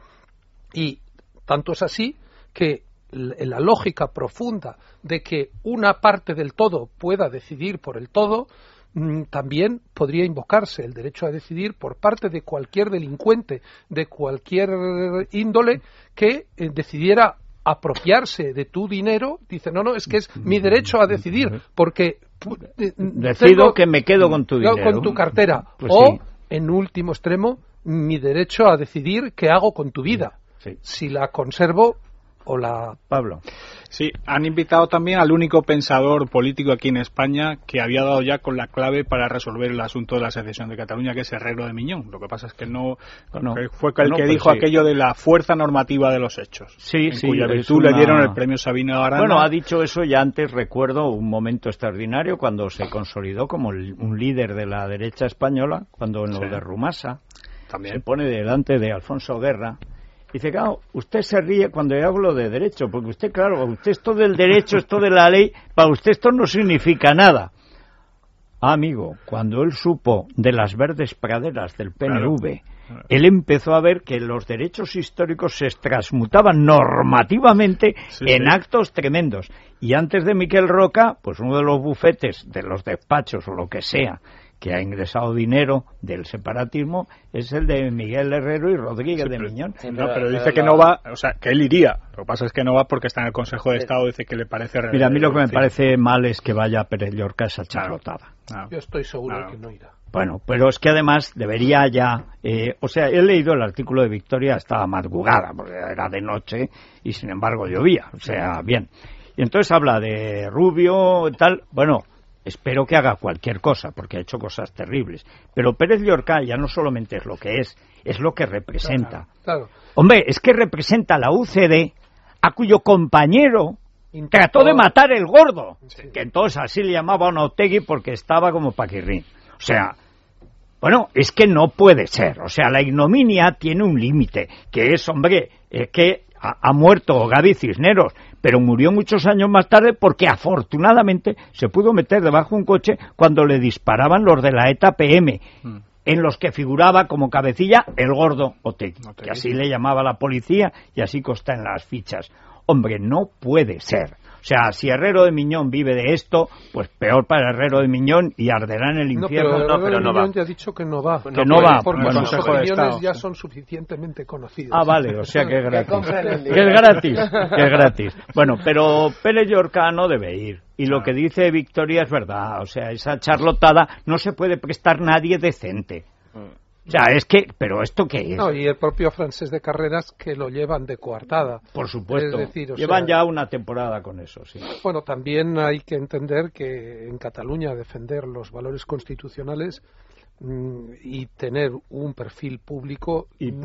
Y tanto es así que la lógica profunda de que una parte del todo pueda decidir por el todo, también podría invocarse el derecho a decidir por parte de cualquier delincuente de cualquier índole que decidiera apropiarse de tu dinero. Dice, no, es que es mi derecho a decidir, porque decido que me quedo con tu dinero, con tu cartera, pues o sí. En último extremo, mi derecho a decidir qué hago con tu vida, si la conservo o la... Pablo. Sí, han invitado también al único pensador político aquí en España que había dado ya con la clave para resolver el asunto de la secesión de Cataluña, que es Herrero de Miñón. Lo que pasa es que fue el que dijo aquello de la fuerza normativa de los hechos, cuya virtud le dieron el premio Sabino Arana. Bueno, ha dicho eso ya antes. Recuerdo un momento extraordinario cuando se consolidó como un líder de la derecha española, cuando en lo de Rumasa se pone delante de Alfonso Guerra. Dice, claro, usted se ríe cuando yo hablo de derecho, porque usted, claro, usted esto del derecho, esto de la ley, para usted esto no significa nada. Amigo, cuando él supo de las verdes praderas del PNV, él empezó a ver que los derechos históricos se transmutaban normativamente en actos tremendos. Y antes de Miquel Roca, pues uno de los bufetes de los despachos o lo que sea, que ha ingresado dinero del separatismo, es el de Miguel Herrero y Rodríguez de Miñón. Pero dice que no va, o sea, que él iría. Lo que pasa es que no va porque está en el Consejo de Estado, dice que le parece... Mira, a mí lo que me parece mal es que vaya Pérez Llorca a esa charlotada. Yo estoy seguro que no irá. Bueno, pero es que además debería ya... o sea, he leído el artículo de Victoria hasta madrugada, porque era de noche y sin embargo llovía. O sea, bien. Y entonces habla de Rubio y tal. Bueno... Espero que haga cualquier cosa, porque ha hecho cosas terribles. Pero Pérez Llorca ya no solamente es lo que es lo que representa. Claro. Hombre, es que representa a la UCD, a cuyo compañero trató de matar el gordo. Que entonces así le llamaban a Otegi porque estaba como Paquirrín. O sea, bueno, es que no puede ser. O sea, la ignominia tiene un límite, que es, hombre, que ha muerto Gaby Cisneros, pero murió muchos años más tarde porque afortunadamente se pudo meter debajo de un coche cuando le disparaban los de la ETA PM, en los que figuraba como cabecilla el gordo Otegi, que así le llamaba la policía y así consta en las fichas. Hombre, no puede ser. O sea, si Herrero de Miñón vive de esto, pues peor para Herrero de Miñón y arderá en el infierno. Pero no va. Ya ha dicho que no va. Que no va. Porque sus opiniones ya son suficientemente conocidas. Ah, vale, o sea que es gratis. Que es gratis. Bueno, pero Pérez Llorca no debe ir. Y lo que dice Victoria es verdad. O sea, esa charlotada no se puede prestar nadie decente. O sea, es que, ¿pero esto qué es? No, y el propio Francés de Carreras, que lo llevan de coartada. Por supuesto. Es decir, llevan ya una temporada con eso, sí. Bueno, también hay que entender que en Cataluña defender los valores constitucionales y tener un perfil público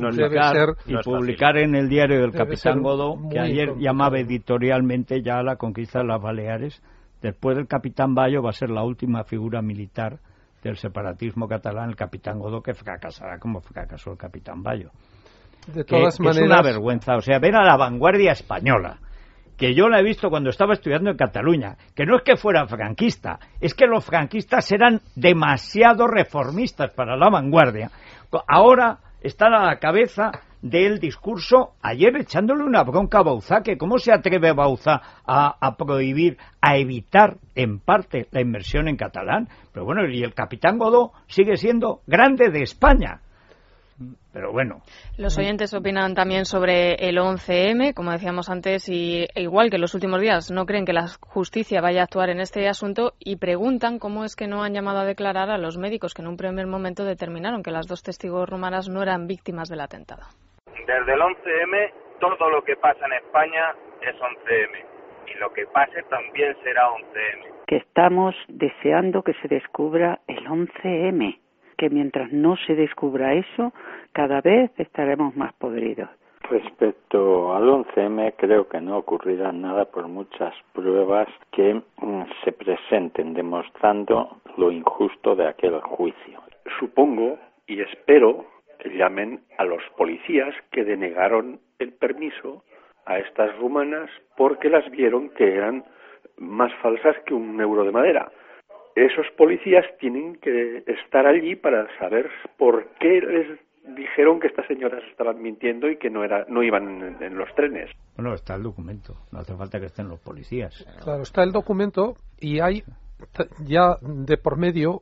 publicar en el diario del Capitán Godó, que ayer llamaba editorialmente ya la conquista de las Baleares. Después del Capitán Bayo va a ser la última figura militar del separatismo catalán, el Capitán Godó, que fracasará como fracasó el Capitán Bayo. De todas maneras, es una vergüenza. O sea, ver a la vanguardia española, que yo la he visto cuando estaba estudiando en Cataluña, que no es que fuera franquista, es que los franquistas eran demasiado reformistas para la vanguardia. Ahora están a la cabeza del discurso, ayer echándole una bronca a Bauzá, que cómo se atreve Bauzá a prohibir, a evitar en parte la inmersión en catalán. Pero bueno, y el Capitán Godó sigue siendo grande de España. Pero bueno. Los oyentes opinan también sobre el 11M, como decíamos antes, y igual que en los últimos días no creen que la justicia vaya a actuar en este asunto y preguntan cómo es que no han llamado a declarar a los médicos que en un primer momento determinaron que las 2 testigos rumanas no eran víctimas del atentado. Desde el 11M, todo lo que pasa en España es 11M y lo que pase también será 11M. Que estamos deseando que se descubra el 11M. Que mientras no se descubra eso, cada vez estaremos más podridos. Respecto al 11M, creo que no ocurrirá nada por muchas pruebas que se presenten demostrando lo injusto de aquel juicio. Supongo y espero que llamen a los policías que denegaron el permiso a estas rumanas porque las vieron que eran más falsas que un euro de madera. Esos policías tienen que estar allí para saber por qué les dijeron que estas señoras estaban mintiendo y que no iban en los trenes. Bueno, está el documento, no hace falta que estén los policías. Claro, está el documento y hay ya de por medio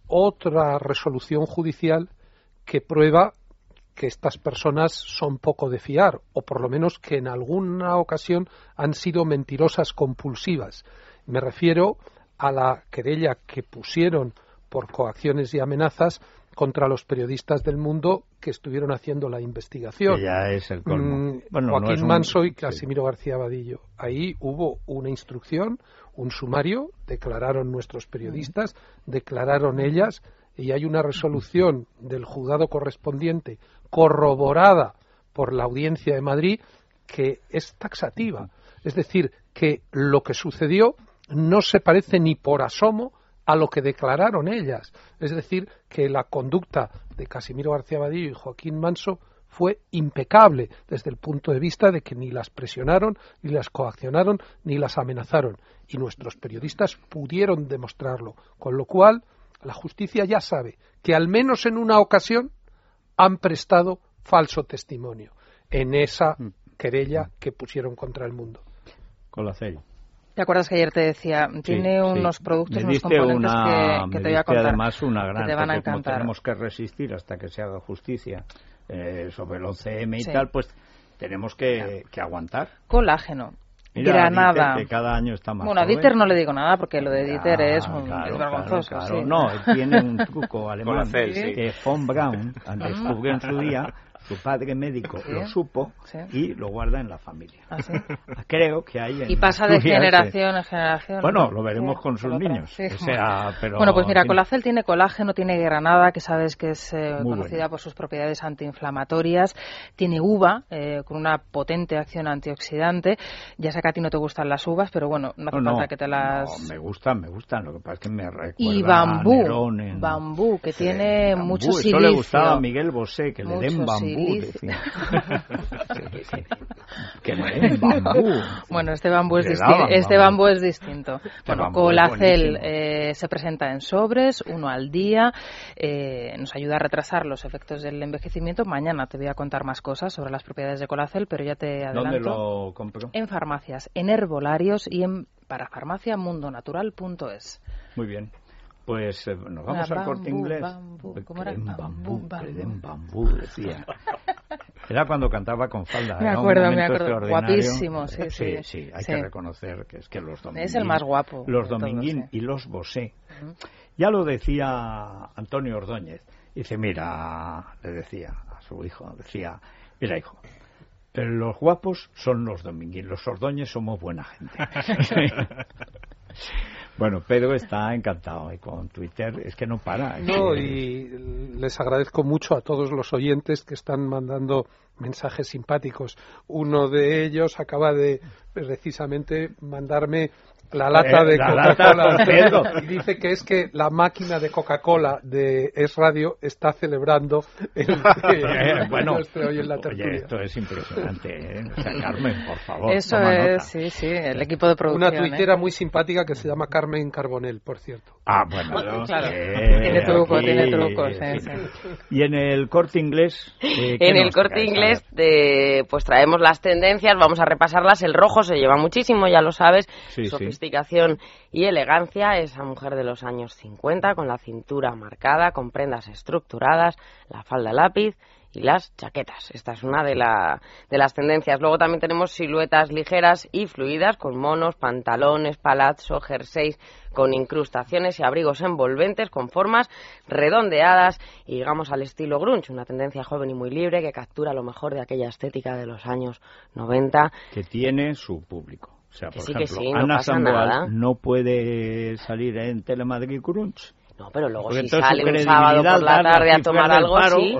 otra resolución judicial que prueba que estas personas son poco de fiar, o por lo menos que en alguna ocasión han sido mentirosas compulsivas. Me refiero a la querella que pusieron por coacciones y amenazas contra los periodistas del Mundo que estuvieron haciendo la investigación. Que ya es el colmo. Joaquín Manso y Casimiro García Vadillo. Ahí hubo una instrucción, un sumario, declararon nuestros periodistas, declararon ellas, y hay una resolución del juzgado correspondiente corroborada por la Audiencia de Madrid que es taxativa. Es decir, que lo que sucedió no se parece ni por asomo a lo que declararon ellas. Es decir, que la conducta de Casimiro García Vadillo y Joaquín Manso fue impecable desde el punto de vista de que ni las presionaron, ni las coaccionaron, ni las amenazaron. Y nuestros periodistas pudieron demostrarlo. Con lo cual, la justicia ya sabe que al menos en una ocasión han prestado falso testimonio en esa querella que pusieron contra el Mundo. Colacel. ¿Te acuerdas que ayer te decía? Tiene unos productos, unos componentes que te voy a contar. Además una gran, que te van a encantar. Como tenemos que resistir hasta que se haga justicia sobre el 11M y tal, pues tenemos que aguantar. Colágeno. Mira, Granada. Dieter, que cada año está más bueno, a joven. Dieter no le digo nada porque lo de Dieter es vergonzoso. Claro. Sí. No, él tiene un truco alemán que von Braun descubrió en su día. Su padre médico lo supo y lo guarda en la familia. ¿Ah, sí? Creo que hay y pasa de generación en generación. Bueno, lo veremos con sus niños. Sí. O sea, pero, bueno, pues mira, Colacel tiene colágeno, tiene granada, que sabes que es conocida buena por sus propiedades antiinflamatorias, tiene uva, con una potente acción antioxidante. Ya sé que a ti no te gustan las uvas, pero bueno, no hace falta que te las... No, me gustan, lo que pasa es que me recuerda y bambú, que tiene mucho eso silicio. Le gustaba a Miguel Bosé, que le den bambú. Que le den bambú. Bueno, este bambú es distinto. Bueno, Colacel se presenta en sobres, 1 al día, nos ayuda a retrasar los efectos del envejecimiento. Mañana te voy a contar más cosas sobre las propiedades de Colacel, pero ya te adelanto. ¿Dónde lo compro? En farmacias, en herbolarios y en parafarmaciamundonatural.es. Muy bien. Pues nos vamos al Corte Inglés. ¿Cómo era? Bambú, decía. Era cuando cantaba con falda. Me acuerdo. Guapísimo, sí. Hay que reconocer que es que los Dominguín... Es el más guapo. Los Dominguín y los Bosé. Ya lo decía Antonio Ordóñez. Dice, mira, le decía a su hijo, mira, hijo, pero los guapos son los Dominguín, los Ordóñez somos buena gente. Bueno, Pedro está encantado y con Twitter es que no para. Y les agradezco mucho a todos los oyentes que están mandando mensajes simpáticos. Uno de ellos acaba de precisamente mandarme la lata de Coca-Cola y dice que es que la máquina de Coca-Cola de Es Radio está celebrando bueno, hoy en la tertulia. Oye, esto es impresionante, O sea, Carmen, por favor. Eso es, sí, el equipo de producción. Una tuitera muy simpática que se llama Carmen Carbonell, por cierto. Ah, bueno, claro. Tiene trucos. Sí. Y en el Corte Inglés. En el Corte Inglés, pues traemos las tendencias, vamos a repasarlas. El rojo se lleva muchísimo, ya lo sabes. Sofisticación y elegancia, esa mujer de los años 50 con la cintura marcada, con prendas estructuradas, la falda lápiz y las chaquetas. Esta es una de las tendencias. Luego también tenemos siluetas ligeras y fluidas con monos, pantalones, palazzo, jerseys con incrustaciones y abrigos envolventes con formas redondeadas y digamos al estilo grunge, una tendencia joven y muy libre que captura lo mejor de aquella estética de los años 90. Que tiene su público. O sea, por ejemplo, sí, no Ana Sandoval nada. no puede salir en Telemadrid Grunge. No, pero luego porque si sale un sábado por la tarde a tomar algo, paro, sí.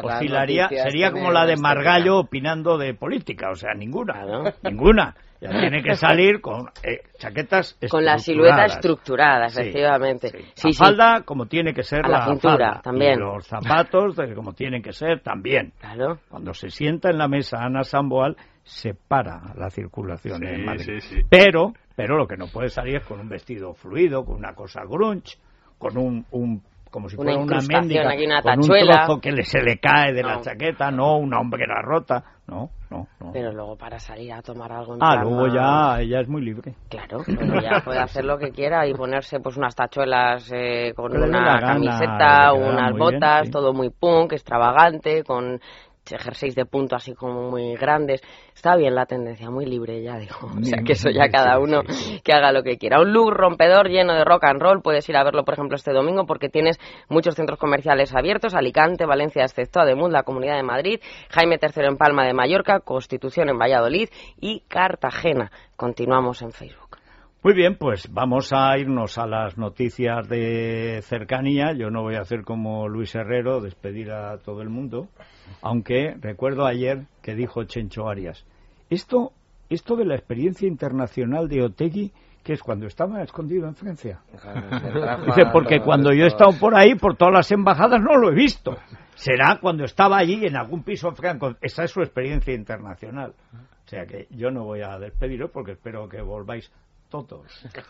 Sería como la de Margallo opinando de política, o sea, ninguna. Ninguna. Ya tiene que salir con chaquetas con la silueta estructurada, efectivamente. Sí. La falda como tiene que ser la cintura, falda. También. Y los zapatos como tienen que ser también. Claro. Cuando se sienta en la mesa Ana Sandoval, se para la circulación en Madrid. Sí. Pero lo que no puede salir es con un vestido fluido, con una cosa grunge, con un como si fuera una mendiga, aquí, una con tachuela. un trozo que se le cae de la chaqueta, no una hombrera rota, no. Pero luego para salir a tomar algo en luego ya ella es muy libre. Claro, pero ya puede hacer lo que quiera y ponerse pues unas tachuelas con una camiseta, unas botas, todo muy punk, extravagante, con jerseys de punto así como muy grandes. Está bien la tendencia, muy libre, ya digo. O sea, que eso ya cada uno que haga lo que quiera. Un look rompedor lleno de rock and roll. Puedes ir a verlo, por ejemplo, este domingo porque tienes muchos centros comerciales abiertos. Alicante, Valencia, excepto Ademuz, la Comunidad de Madrid, Jaime III en Palma de Mallorca, Constitución en Valladolid y Cartagena. Continuamos en Facebook. Muy bien, pues vamos a irnos a las noticias de cercanía. Yo no voy a hacer como Luis Herrero, despedir a todo el mundo, aunque recuerdo ayer que dijo Chencho Arias, esto de la experiencia internacional de Otegi, que es cuando estaba escondido en Francia. Dice, porque cuando yo he estado por ahí, por todas las embajadas, no lo he visto. Será cuando estaba allí en algún piso franco. Esa es su experiencia internacional. O sea que yo no voy a despediros porque espero que volváis todos.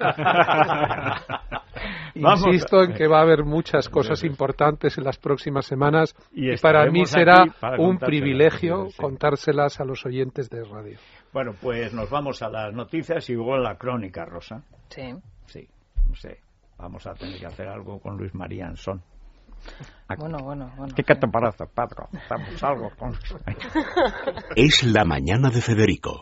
Insisto en que va a haber muchas cosas importantes en las próximas semanas y para mí será un privilegio contárselas a los oyentes de radio. Bueno, pues nos vamos a las noticias y luego a la crónica, Rosa. Sí. Sí, no sé. Vamos a tener que hacer algo con Luis María Ansón. Bueno. ¿Qué te parece, Pedro? ¿Hacemos algo con... Es la mañana de Federico.